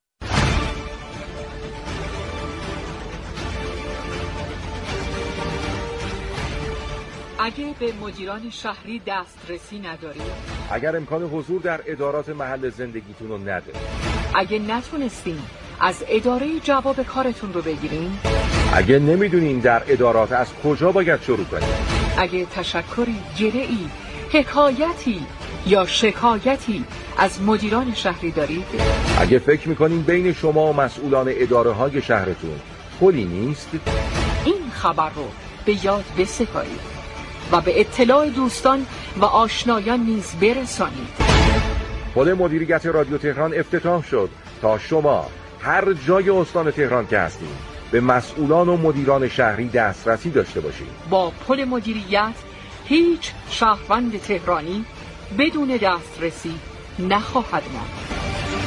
اگه به مدیران شهری دسترسی ندارید، اگر امکان حضور در ادارات محل زندگیتون رو ندارید، اگه نتونستین از اداره جواب کارتون رو بگیرین، اگه نمیدونین در ادارات از کجا باید شروع کنید، اگه تشکری، گره‌ای، حکایتی یا شکایتی از مدیران شهری دارید، اگه فکر میکنین بین شما و مسئولان اداره های شهرتون پلی نیست، این خبر رو به یاد بسپارید و به اطلاع دوستان و آشنایان نیز برسانید. پل مدیریت رادیو تهران افتتاح شد تا شما هر جای استان تهران که هستید به مسئولان و مدیران شهری دسترسی داشته باشید. با پل مدیریت هیچ شهروند تهرانی بدون دسترسی نخواهد ماند.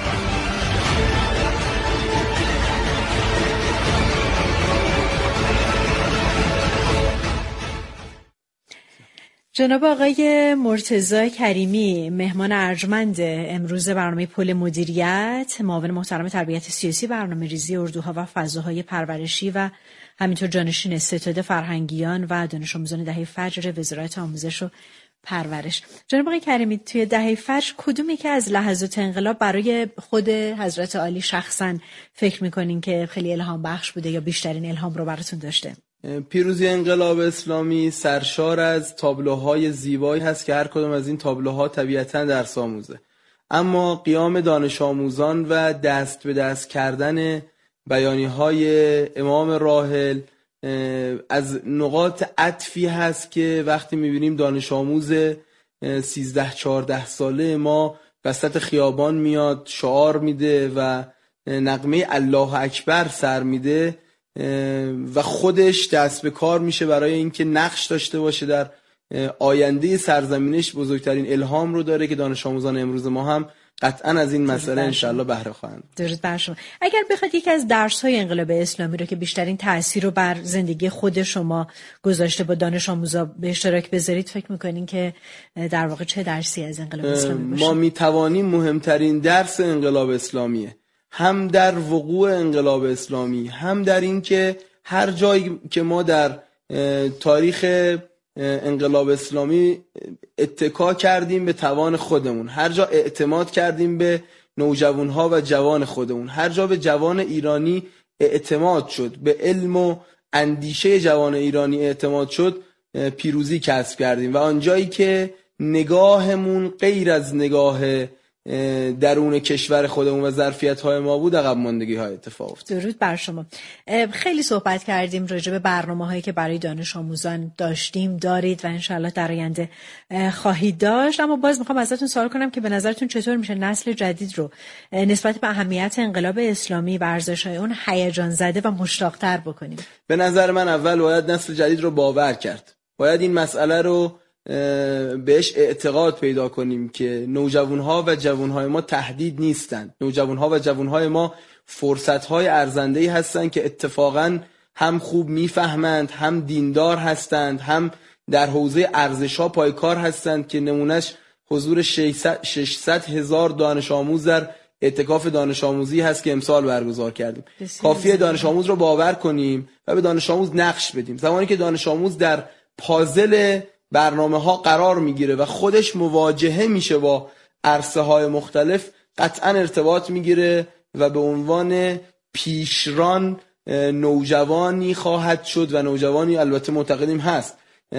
جناب آقای مرتضی کریمی، مهمان ارجمند امروز برنامه پل مدیریت، معاون محترم تربیت سیاسی، برنامه‌ریزی اردوها و فضاهای پرورشی و همینطور جانشین ستاد فرهنگیان و دانش آموزان دهه فجر وزارت آموزش و پرورش. جناب آقای کریمی، توی دهه فجر کدومی که از لحظات انقلاب برای خود حضرت عالی شخصا فکر میکنین که خیلی الهام بخش بوده یا بیشترین الهام رو براتون داشته؟ پیروزی انقلاب اسلامی سرشار از تابلوهای زیبایی هست که هر کدام از این تابلوها طبیعتاً درس آموزه، اما قیام دانش آموزان و دست به دست کردن بیانیه‌های امام راحل از نقاط عطفی هست که وقتی می‌بینیم دانش آموز سیزده چهارده ساله ما وسط خیابان میاد شعار میده و نغمه الله اکبر سر میده و خودش دست به کار میشه برای اینکه نقش داشته باشه در آینده سرزمینش، بزرگترین الهام رو داره که دانش آموزان امروز ما هم قطعا از این مسئله انشالله بهره خواهند. درود بر شما. اگر بخواد یکی از درس‌های انقلاب اسلامی رو که بیشترین تأثیر رو بر زندگی خود شما گذاشته با دانش آموزا به اشتراک بذارید، فکر می‌کنین که در واقع چه درسی از انقلاب اسلامی باشه؟ ما می‌توانیم مهمترین درس انقلاب اسلامیه، هم در وقوع انقلاب اسلامی، هم در این که هر جایی که ما در تاریخ انقلاب اسلامی اتکا کردیم به توان خودمون، هر جا اعتماد کردیم به نوجوانها و جوان خودمون، هر جا به جوان ایرانی اعتماد شد، به علم و اندیشه جوان ایرانی اعتماد شد، پیروزی کسب کردیم. و آنجایی که نگاهمون غیر از نگاه درون کشور خودمون و ظرفیت‌های ما بود، عقب ماندگی‌های اتفاق افتاد. درود بر شما. خیلی صحبت کردیم راجع به برنامه‌هایی که برای دانش آموزان داشتیم، دارید و انشالله در آینده خواهید داشت، اما باز میخوام ازتون سوال کنم که به نظرتون چطور میشه نسل جدید رو نسبت به اهمیت انقلاب اسلامی و ارزش‌های اون هیجان زده و مشتاق‌تر بکنیم؟ به نظر من اول باید نسل جدید رو باور کرد. باید این مسئله رو بهش اعتقاد پیدا کنیم که نوجوانها و جوانهای ما تهدید نیستند. نوجوانها و جوانهای ما فرصتهای ارزنده‌ای هستند که اتفاقاً هم خوب میفهمند، هم دیندار هستند، هم در حوزه ارزش‌ها پایکار هستند که نمونهش حضور ششصد هزار دانش آموز در اعتکاف دانش آموزی هست که امسال برگزار کردیم. کافیه دانش آموز رو باور کنیم و به دانش آموز نقش بدیم. زمانی که دانش آموز در پازل برنامه ها قرار میگیره و خودش مواجهه میشه با عرصه های مختلف، قطعا ارتباط میگیره و به عنوان پیشران نوجوانی خواهد شد و نوجوانی البته معتقدیم هست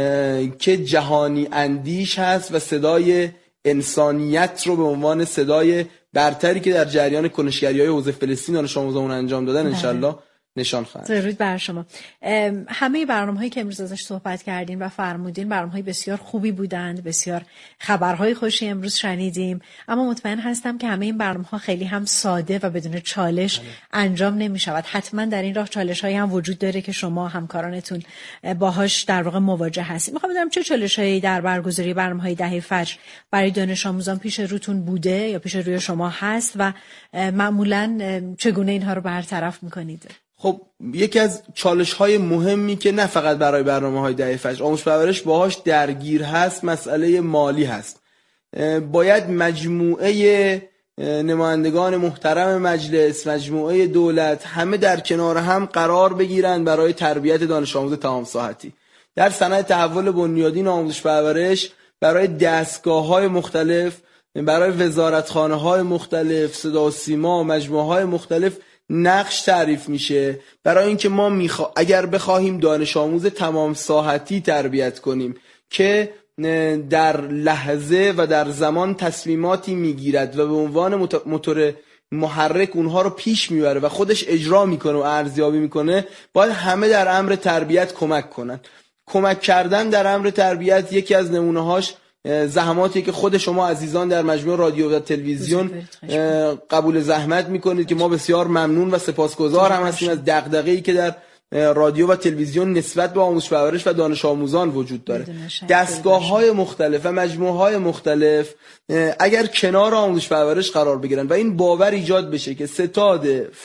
که جهانی اندیش هست و صدای انسانیت رو به عنوان صدای برتری که در جریان کنشگری‌های حوزه فلسطین دانش آموزان انجام دادن انشالله نشان خواهد. درود بر شما. همه برنامه‌هایی که امروز ازش صحبت کردین و فرمودین برنامه‌های بسیار خوبی بودند، بسیار خبرهای خوشی امروز شنیدیم، اما مطمئن هستم که همه این برنامه‌ها خیلی هم ساده و بدون چالش انجام نمی‌شود. حتما در این راه چالش‌هایی هم وجود داره که شما همکارانتون باهاش در واقع مواجه هستید. می‌خوام بدونم چه چالش‌هایی در برگزاری برنامه‌های دهه فجر برای دانش آموزان پیش روتون بوده یا پیش روی شما هست و معمولاً چگونه اینها رو برطرف می‌کنید؟ خب یکی از چالش‌های مهمی که نه فقط برای برنامه‌های دهه فجر آموزش پرورش باهاش درگیر هست مسئله مالی هست. باید مجموعه نمایندگان محترم مجلس، مجموعه دولت همه در کنار هم قرار بگیرند برای تربیت دانش آموز تمام ساحتی. در صنعت تحول بنیادین آموزش پرورش برای دستگاه‌های مختلف، برای وزارتخانه‌های مختلف، صدا و سیما، مجموعه‌های مختلف نقش تعریف میشه برای اینکه ما میخوا... اگر بخواهیم دانش آموز تمام ساحتی تربیت کنیم که در لحظه و در زمان تصمیماتی میگیرد و به عنوان موتور محرک اونها رو پیش میبره و خودش اجرا میکنه و ارزیابی میکنه، باید همه در امر تربیت کمک کنن. کمک کردن در امر تربیت یکی از نمونه‌هاش زحماتی که خود شما عزیزان در مجموعه رادیو و تلویزیون قبول زحمت میکنید که ما بسیار ممنون و سپاسگزار هم هستیم از دغدغه‌ای که در رادیو و تلویزیون نسبت به آموزش پرورش و دانش آموزان وجود داره. دستگاه‌های مختلف و مجموعه‌های مختلف اگر کنار آموزش پرورش قرار بگیرن و این باور ایجاد بشه که ستاد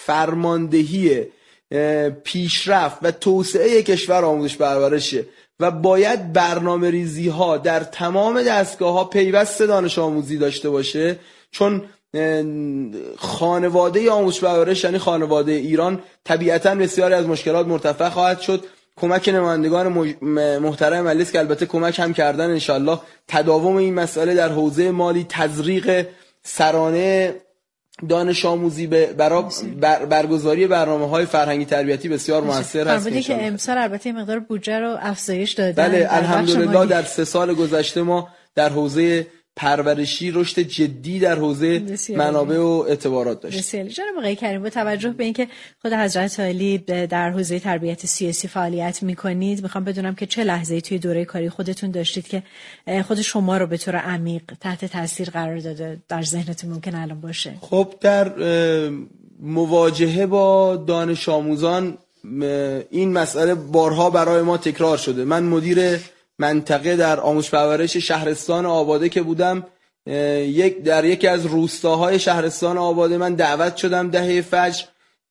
فرماندهی پیشرفت و توسعه کشور آموزش پرورشه و باید برنامه ریزی ها در تمام دستگاه ها پیوست دانش آموزی داشته باشه، چون خانواده آموزش پرورش یعنی خانواده ایران طبیعتاً بسیاری از مشکلات مرتفع خواهد شد. کمک نمایندگان محترم مجلس که البته کمک هم کردن انشالله تداوم این مسئله در حوزه مالی، تزریق سرانه دانش آموزی برای بر برگزاری برنامه‌های فرهنگی تربیتی بسیار موثر هست. فرمودی که امسال البته مقدار بودجه رو افزایش دادن. بله الحمدلله در سه سال گذشته ما در حوزه پرورشی رشد جدی در حوزه منابع و اعتبارات داشتیم. بسیار جناب آقای کریم، با توجه به اینکه خود حضرت عالی در حوزه تربیت سیاسی فعالیت می‌کنید، می‌خوام بدونم که چه لحظه‌ای توی دوره کاری خودتون داشتید که خود شما رو به طور عمیق تحت تاثیر قرار داده، در ذهنتون ممکن الان باشه؟ خب در مواجهه با دانش آموزان این مسئله بارها برای ما تکرار شده. من مدیر منطقه در آموزش پرورش شهرستان آباده که بودم، یک در یکی از روستاهای شهرستان آباده من دعوت شدم دهه فجر.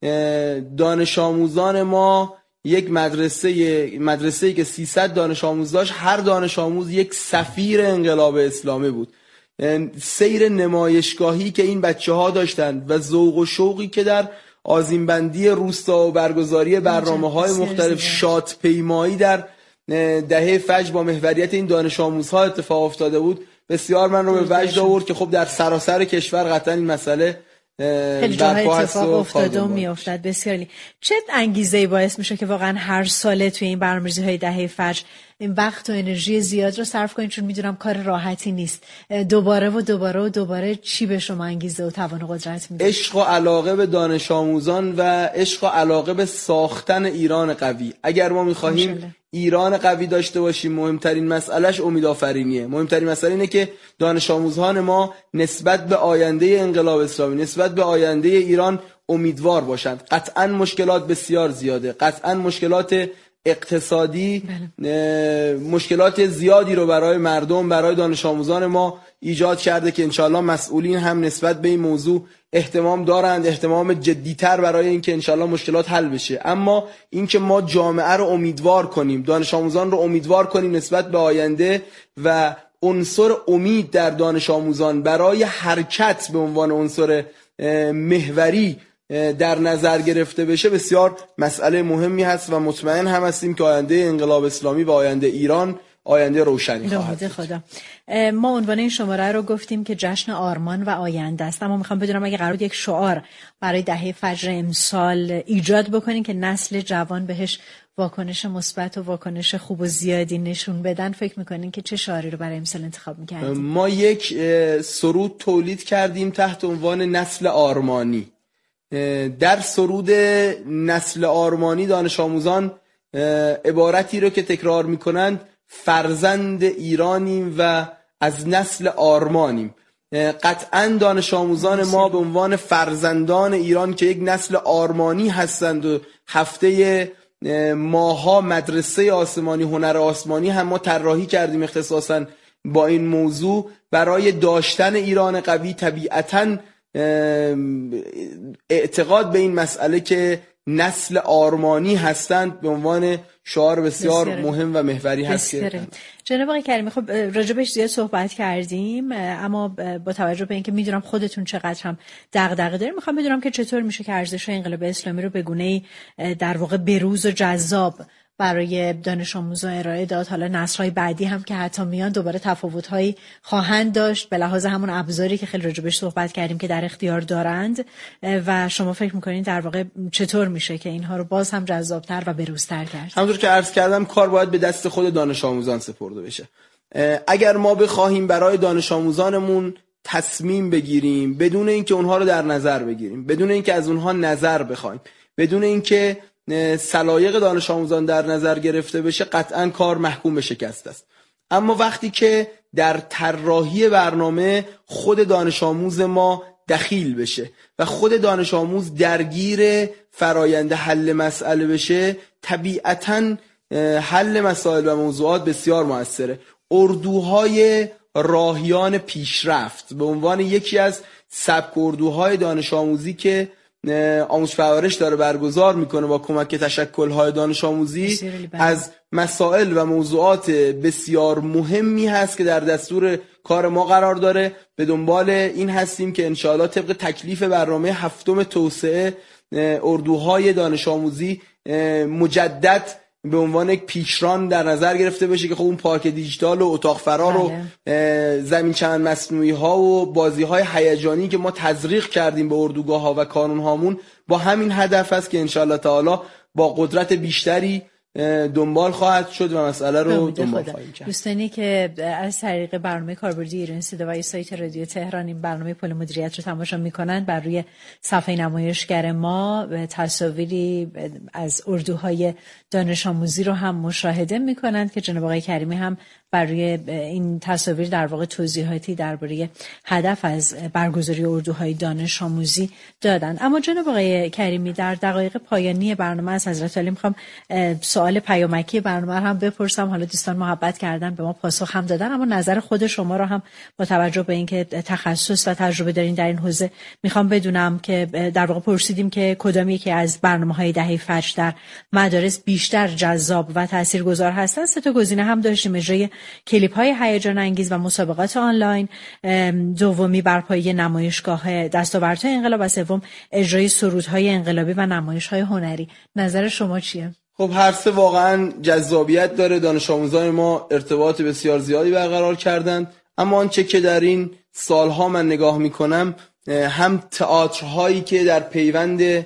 دانش آموزان ما یک مدرسه مدرسه‌ای که سیصد دانش آموز داشت، هر دانش آموز یک سفیر انقلاب اسلامی بود. سیر نمایشگاهی که این بچه‌ها داشتند و ذوق و شوقی که در آذینبندی روستا و برگزاری برنامه‌های مختلف، شادپیمایی در دهه فجر با محوریت این دانش آموزها اتفاق افتاده بود، بسیار من رو به وجد آورد که خب در سراسر کشور قطعا این مسئله خیلی جاهای اتفاق افتاده و میافتد. بسیار عالی. چه انگیزه‌ای باعث میشه که واقعا هر ساله توی این برنامه‌ریزی‌های دهه فجر این وقت و انرژی زیاد رو صرف کنید؟ چون میدونم کار راحتی نیست. دوباره و دوباره و دوباره چی به شما انگیزه و توان و قدرت میده؟ عشق و علاقه به دانش آموزان و عشق و علاقه به ساختن ایران قوی. اگر ما می‌خواهیم ایران قوی داشته باشیم، مهمترین مسئلهش امیدآفرینیه. مهمترین مسئله اینه که دانش آموزان ما نسبت به آینده انقلاب اسلامی، نسبت به آینده ایران امیدوار باشند. قطعاً مشکلات بسیار زیاده، قطعاً مشکلات اقتصادی بله. مشکلات زیادی رو برای مردم، برای دانش آموزان ما ایجاد کرده که انشالله مسئولین هم نسبت به این موضوع اهتمام دارند، اهتمام جدیتر برای اینکه انشالله مشکلات حل بشه. اما اینکه ما جامعه رو امیدوار کنیم، دانش آموزان رو امیدوار کنیم نسبت به آینده و عنصر امید در دانش آموزان برای حرکت به عنوان عنصر محوری در نظر گرفته بشه، بسیار مسئله مهمی هست و مطمئن هم هستیم که آینده انقلاب اسلامی و آینده ایران آینده روشنی خواهد خدا. ما عنوان این شماره رو گفتیم که جشن آرمان و آینده است، اما میخوام بدونم اگه قرار یک شعار برای دهه فجر امسال ایجاد بکنین که نسل جوان بهش واکنش مثبت و واکنش خوب و زیادی نشون بدن، فکر میکنین که چه شعاری رو برای امسال انتخاب میکردیم؟ ما یک سرود تولید کردیم تحت عنوان نسل آرمانی. در سرود نسل آرمانی دانش آموزان عبارتی رو که تکرار میکنند: فرزند ایرانیم و از نسل آرمانیم. قطعا دانش آموزان ما به عنوان فرزندان ایران که یک نسل آرمانی هستند و هفته ماها مدرسه آسمانی، هنر آسمانی هم ما طراحی کردیم اختصاصا با این موضوع برای داشتن ایران قوی. طبیعتاً اعتقاد به این مسئله که نسل آرمانی هستند به عنوان شعار بسیار بسیاره. مهم و محوری هست. جناب آقای کریمی، خب راجبش زیاد صحبت کردیم، اما با توجه به اینکه میدونم خودتون چقدر هم دغدغه دارید، میخوام بدونم که چطور میشه که ارزش‌های انقلاب اسلامی رو به گونه‌ای در واقع بروز و جذاب برای دانش آموزان ارائه داد. حالا نسل‌های بعدی هم که حتی میان دوباره تفاوت‌هایی خواهند داشت به لحاظ همون ابزاری که خیلی راجبش صحبت کردیم که در اختیار دارند، و شما فکر می‌کنید در واقع چطور میشه که اینها رو باز هم جذاب‌تر و بروزتر کرد؟ همونطور که عرض کردم کار باید به دست خود دانش آموزان سپرده بشه. اگر ما بخواهیم برای دانش آموزانمون تصمیم بگیریم بدون اینکه اونها رو در نظر بگیریم، بدون اینکه از اونها نظر بخوایم، بدون اینکه سلایق دانش آموزان در نظر گرفته بشه، قطعاً کار محکوم به شکست است. اما وقتی که در طراحی برنامه خود دانش آموز ما دخیل بشه و خود دانش آموز درگیر فرایند حل مسئله بشه، طبیعتاً حل مسائل و موضوعات بسیار موثره. اردوهای راهیان پیشرفت به عنوان یکی از سبک اردوهای دانش آموزی که آموزش پرورش داره برگزار میکنه با کمک تشکل‌های دانش آموزی، از مسائل و موضوعات بسیار مهمی هست که در دستور کار ما قرار داره. به دنبال این هستیم که انشاءالله طبق تکلیف برنامه هفتم توسعه اردوهای دانش آموزی مجدد به عنوان یک پیشران در نظر گرفته بشه که خب اون پارک دیجیتال و اتاق فرار و زمین چمن مصنوعی ها و بازی های هیجانی که ما تزریق کردیم به اردوگاه ها و کانون هامون با همین هدف است که انشالله تعالی با قدرت بیشتری دنبال خواهد شد و مسئله رو دنبال خواهیم کرد. دوستانی که از طریق برنامه کاربردی ایران صدا و سایت رادیو تهران این برنامه پل مدیریت رو تماشا میکنند، بر روی صفحه نمایشگر ما تصاویری از اردوهای دانش آموزی رو هم مشاهده میکنند که جناب آقای کریمی هم برای این تصاویر در واقع توضیحاتی درباره هدف از برگزاری اردوهای دانش آموزی دادن. اما جناب آقای کریمی، در دقایق پایانی برنامه از حضرت عالی میخوام سوال پیامکی برنامه هم بپرسم. حالا دوستان محبت کردن به ما پاسخ هم دادن، اما نظر خود شما رو هم با توجه به اینکه تخصص و تجربه دارین در این حوزه میخوام بدونم که در واقع پرسیدیم که کدام یکی از برنامه‌های دهه فجر در مدارس بیشتر جذاب و تاثیرگذار هستن. سه تا گزینه هم داشتیم: اجرای کلیپ‌های هیجان انگیز و مسابقات آنلاین، دومی برپایی نمایشگاه دستاوردهای انقلاب و سوم اجرای سرودهای انقلابی و نمایش‌های هنری. نظر شما چیه؟ خب هر سه واقعا جذابیت داره. دانش آموزان ما ارتباط بسیار زیادی برقرار کردند، اما آنچه که در این سالها من نگاه میکنم هم تئاترهایی که در پیوند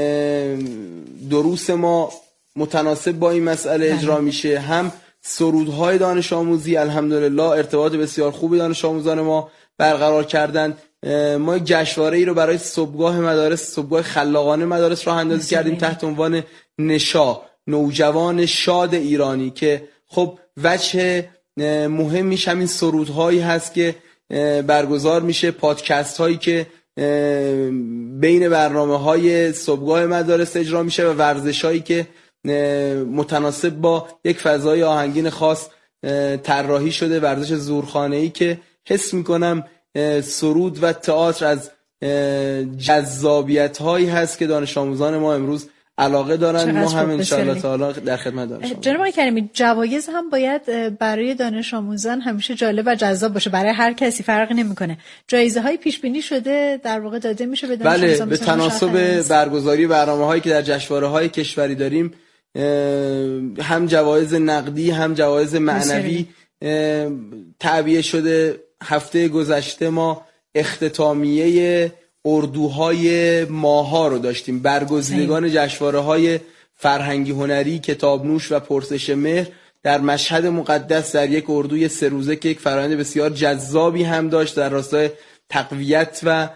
دروس ما متناسب با این مسئله اجرا میشه، هم سرودهای دانش آموزی الحمدلله ارتباط بسیار خوبی دانش آموزان ما برقرار کردند. ما جشنواره ای رو برای صبحگاه مدارس، صبحگاه خلاقانه مدارس راه اندازی کردیم تحت عنوان نشا، نوجوان شاد ایرانی، که خب وجه مهمیش همین سرودهایی هست که برگزار میشه، پادکست هایی که بین برنامه های صبحگاه مدارس اجرا میشه و ورزش هایی که متناسب با یک فضای آهنگین خاص طراحی شده، ورزش زورخانه‌ای که حس میکنم سرود و تئاتر از جذابیت هایی هست که دانش آموزان ما امروز علاقه دارن. ما هم ان شاء الله تعالی در خدمت دانش آموزان. جناب آقای کریمی، جوایز هم باید برای دانش آموزان همیشه جالب و جذاب باشه، برای هر کسی فرقی نمیکنه. جایزه های پیش بینی شده در واقع داده میشه به دانش آموزان؟ بله، به تناسب برگزاری برنامه‌هایی که در جشنواره‌های کشوری داریم، هم جوایز نقدی هم جوایز معنوی تعبیه شده. هفته گذشته ما اختتامیه اردوهای ماها رو داشتیم. برگزیدگان جشنواره‌های فرهنگی هنری، کتابنوش و پرسش مهر در مشهد مقدس در یک اردوی سه روزه که یک فرآیند بسیار جذابی هم داشت در راستای تقویت و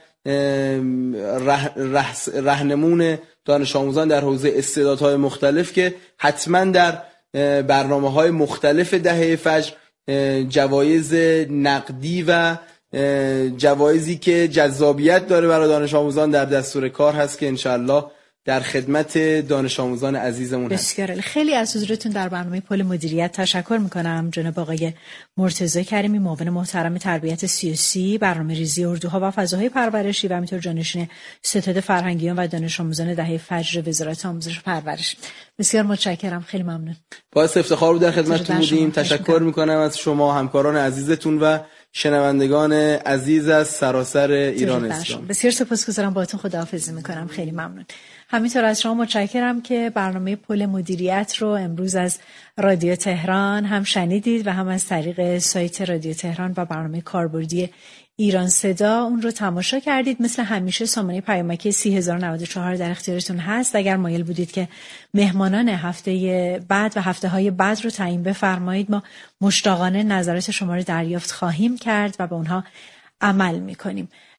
راهنمون دانش آموزان در حوزه استعدادهای مختلف، که حتما در برنامه‌های مختلف دهه فجر جوایز نقدی و جوایزی که جذابیت داره برای دانش آموزان در دستور کار هست که انشالله در خدمت دانش آموزان عزیزمون هست. بسیار خیلی از حضورتون در برنامه پل مدیریت تشکر میکنم. جناب آقای مرتضی کریمی، معاون محترم تربیت سیاسی، برنامه‌ریزی اردوها و فضاهای پرورشی و همینطور جانشین ستاد فرهنگیان و دانش آموزان دهه فجر وزارت آموزش و پرورش. بسیار متشکرم، خیلی ممنون. باعث افتخار بود در خدمتتون بودیم. تشکر میکنم از شما، همکاران عزیزتون و شنوندگان عزیز از سراسر ایران اسلام. بسیار سپاسگزارم، باهاتون خداحافظی میکنم. خیلی ممنون. همینطور از شما متشکرم که برنامه پل مدیریت رو امروز از رادیو تهران هم شنیدید و هم از طریق سایت رادیو تهران و برنامه کاربردی ایران صدا اون رو تماشا کردید. مثل همیشه سامانه پیامکی سی هزار و نود و چهار در اختیارتون هست. اگر مایل بودید که مهمانان هفته بعد و هفته های بعد رو تعیین بفرمایید، ما مشتاقانه نظرات شما رو دریافت خواهیم کرد و به اونها عمل میکنیم.